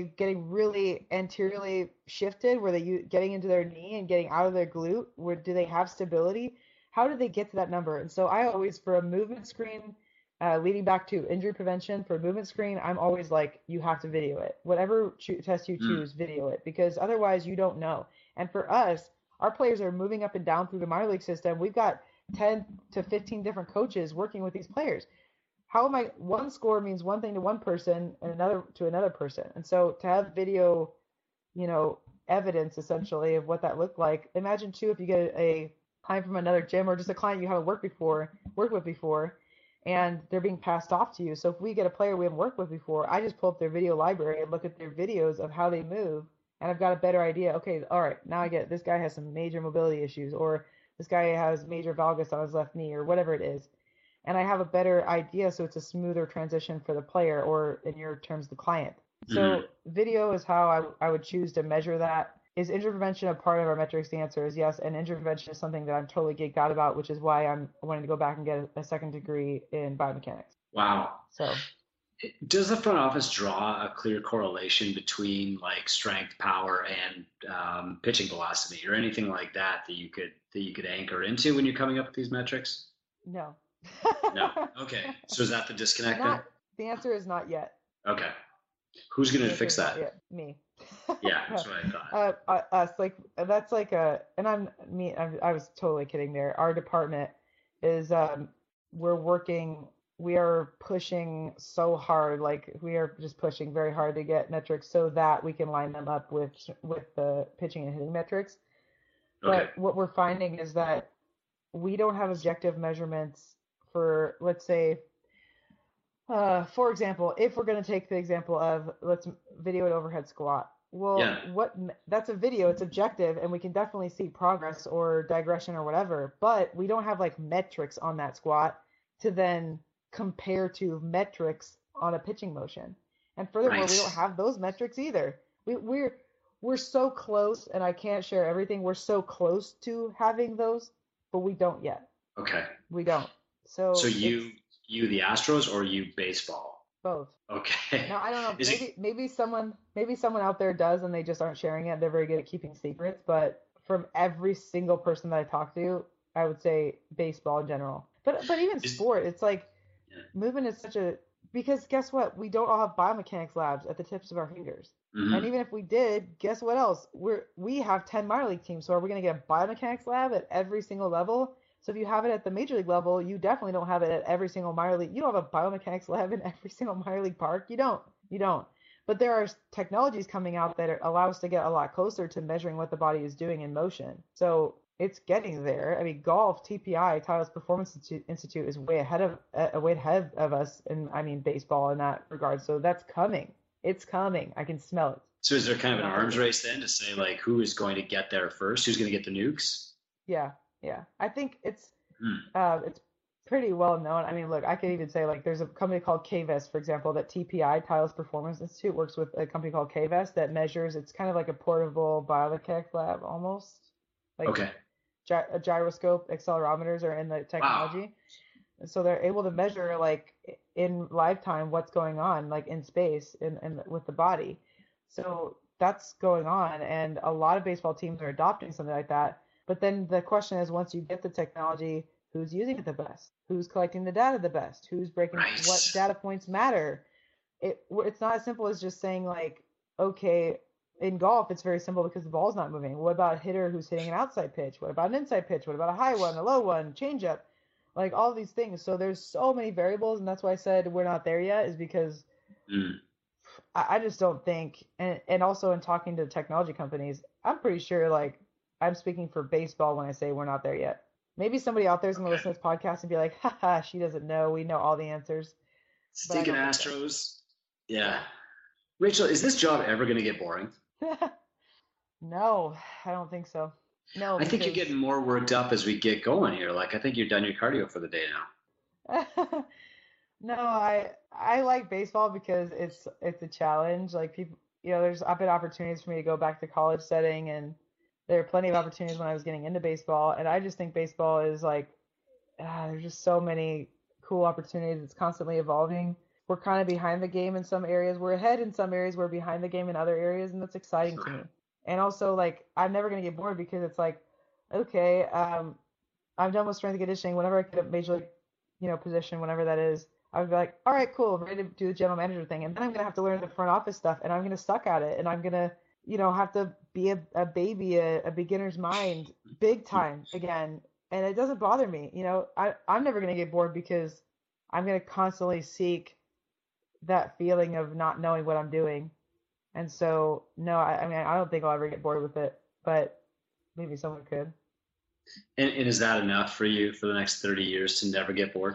really anteriorly shifted? Were they getting into their knee and getting out of their glute? Do they have stability? How did they get to that number? And so I always, for a movement screen, leading back to injury prevention, for a movement screen, I'm always like, you have to video it. Whatever test you choose, video it, because otherwise you don't know. And for us, our players are moving up and down through the minor league system. We've got 10 to 15 different coaches working with these players. One score means one thing to one person and another to another person. And so to have video, evidence essentially of what that looked like. Imagine too, if you get a client from another gym or just a client you haven't worked with before, and they're being passed off to you. So if we get a player we haven't worked with before, I just pull up their video library and look at their videos of how they move. And I've got a better idea. Okay, all right, now I get it. This guy has some major mobility issues, or this guy has major valgus on his left knee, or whatever it is. And I have a better idea, so it's a smoother transition for the player, or in your terms, the client. So video is how I would choose to measure that. Is injury prevention a part of our metrics? The answer is yes. And injury prevention is something that I'm totally geeked out about, which is why I'm wanting to go back and get a second degree in biomechanics. Wow. So does the front office draw a clear correlation between like strength, power, and pitching velocity, or anything like that you could anchor into when you're coming up with these metrics? No. No. Okay. So is that the disconnect then? The answer is not yet. Okay. Who's going to fix that? Me. Yeah, that's what I thought. Us, like that's like and I was totally kidding there. Our department is we are pushing so hard, like we are just pushing very hard to get metrics so that we can line them up with the pitching and hitting metrics. Okay. But what we're finding is that we don't have objective measurements for, let's say, for example, if we're going to take the example of let's video an overhead squat. Well, that's a video, it's objective, and we can definitely see progress or digression or whatever, but we don't have like metrics on that squat to then compare to metrics on a pitching motion. And furthermore, we don't have those metrics either. We're so close, and I can't share everything. We're so close to having those, but we don't yet. Okay. We don't. So you the Astros, or you baseball? Both. Okay. Now I don't know. Maybe someone out there does, and they just aren't sharing it. They're very good at keeping secrets. But from every single person that I talk to, I would say baseball in general. But even sport, it's like movement is because guess what? We don't all have biomechanics labs at the tips of our fingers. Mm-hmm. And even if we did, guess what else? We have 10 minor league teams. So are we going to get a biomechanics lab at every single level? So if you have it at the major league level, you definitely don't have it at every single minor league. You don't have a biomechanics lab in every single minor league park. You don't. But there are technologies coming out that allow us to get a lot closer to measuring what the body is doing in motion. So it's getting there. I mean, golf, TPI, Titleist Performance Institute is way ahead of us, and I mean baseball in that regard. So that's coming. It's coming. I can smell it. So is there kind of an arms race then to say like who is going to get there first? Who's going to get the nukes? Yeah. I think it's pretty well known. I mean, look, I could even say like there's a company called KVest, for example, that TPI, Titleist Performance Institute, works with a company called KVest that measures. It's kind of like a portable biomechanics lab almost. Like okay. A gyroscope, accelerometers are in the technology. Wow. So they're able to measure like in lifetime what's going on like in space and with the body. So that's going on, and a lot of baseball teams are adopting something like that. But then the question is, once you get the technology, who's using it the best? Who's collecting the data the best? Who's breaking what data points matter? It's not as simple as just saying like, okay, in golf, it's very simple because the ball's not moving. What about a hitter who's hitting an outside pitch? What about an inside pitch? What about a high one, a low one, changeup? Like all these things. So there's so many variables, and that's why I said we're not there yet, is because I just don't think, and also in talking to technology companies, I'm pretty sure like I'm speaking for baseball when I say we're not there yet. Maybe somebody out there is going to listen to this podcast and be like, haha, she doesn't know. We know all the answers. Stinking Astros. Yeah. Rachel, is this job ever going to get boring? No, I don't think so. No. I think you're getting more worked up as we get going here. Like, I think you're done your cardio for the day now. No, I like baseball because it's a challenge. Like people, there's been opportunities for me to go back to college setting, and there are plenty of opportunities when I was getting into baseball. And I just think baseball is like, there's just so many cool opportunities. It's constantly evolving. We're kind of behind the game in some areas. We're ahead in some areas. We're behind the game in other areas, and that's exciting to me. And also, like, I'm never going to get bored because it's like, okay, I'm done with strength and conditioning. Whenever I get a major league, position, whenever that is, I would be like, all right, cool, I'm ready to do the general manager thing. And then I'm going to have to learn the front office stuff, and I'm going to suck at it. And I'm going to, have to be a baby, a beginner's mind, big time again. And it doesn't bother me. I'm never going to get bored because I'm going to constantly seek that feeling of not knowing what I'm doing. And so, no, I mean, I don't think I'll ever get bored with it, but maybe someone could. And is that enough for you for the next 30 years to never get bored?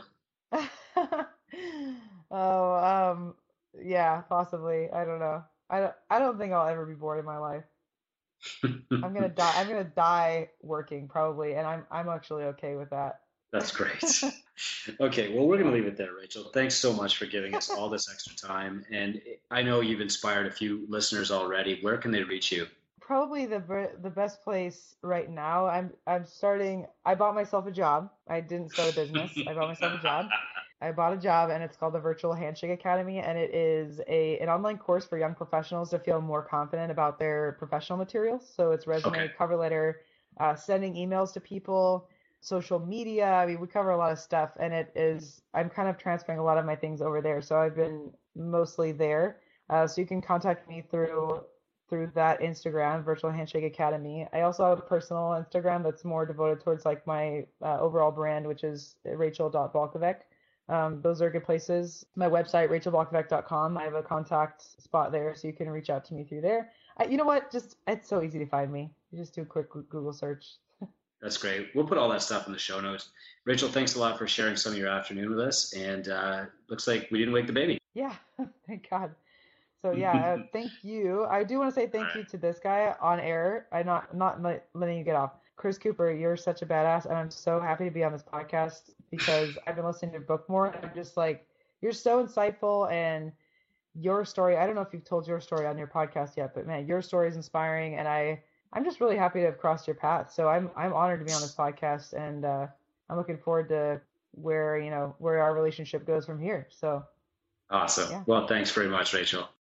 Yeah, possibly. I don't know. I don't think I'll ever be bored in my life. I'm gonna die working probably, and I'm actually okay with that. That's great. Okay, well, we're gonna leave it there, Rachel. Thanks so much for giving us all this extra time, and I know you've inspired a few listeners already. Where can they reach you? Probably the best place right now. I'm starting. I bought myself a job. I didn't start a business. I bought myself a job. I bought a job, and it's called the Virtual Handshake Academy, and it is an online course for young professionals to feel more confident about their professional materials. So it's resume, cover letter, sending emails to people, social media. I mean, we cover a lot of stuff, and I'm kind of transferring a lot of my things over there. So I've been mostly there. So you can contact me through that Instagram, Virtual Handshake Academy. I also have a personal Instagram that's more devoted towards like my overall brand, which is rachel.balkovec. Those are good places. My website, rachelbalkovec.com. I have a contact spot there, so you can reach out to me through there. You know what? It's so easy to find me. You just do a quick Google search. That's great. We'll put all that stuff in the show notes. Rachel, thanks a lot for sharing some of your afternoon with us. And looks like we didn't wake the baby. Yeah, thank God. So yeah, thank you. I do want to say thank you to this guy on air. I'm not letting you get off. Chris Cooper, you're such a badass, and I'm so happy to be on this podcast because I've been listening to your book more, and I'm just like, you're so insightful, and your story, I don't know if you've told your story on your podcast yet, but man, your story is inspiring, and I'm just really happy to have crossed your path. So I'm honored to be on this podcast, and I'm looking forward to where our relationship goes from here. So awesome. Yeah. Well, thanks very much, Rachel.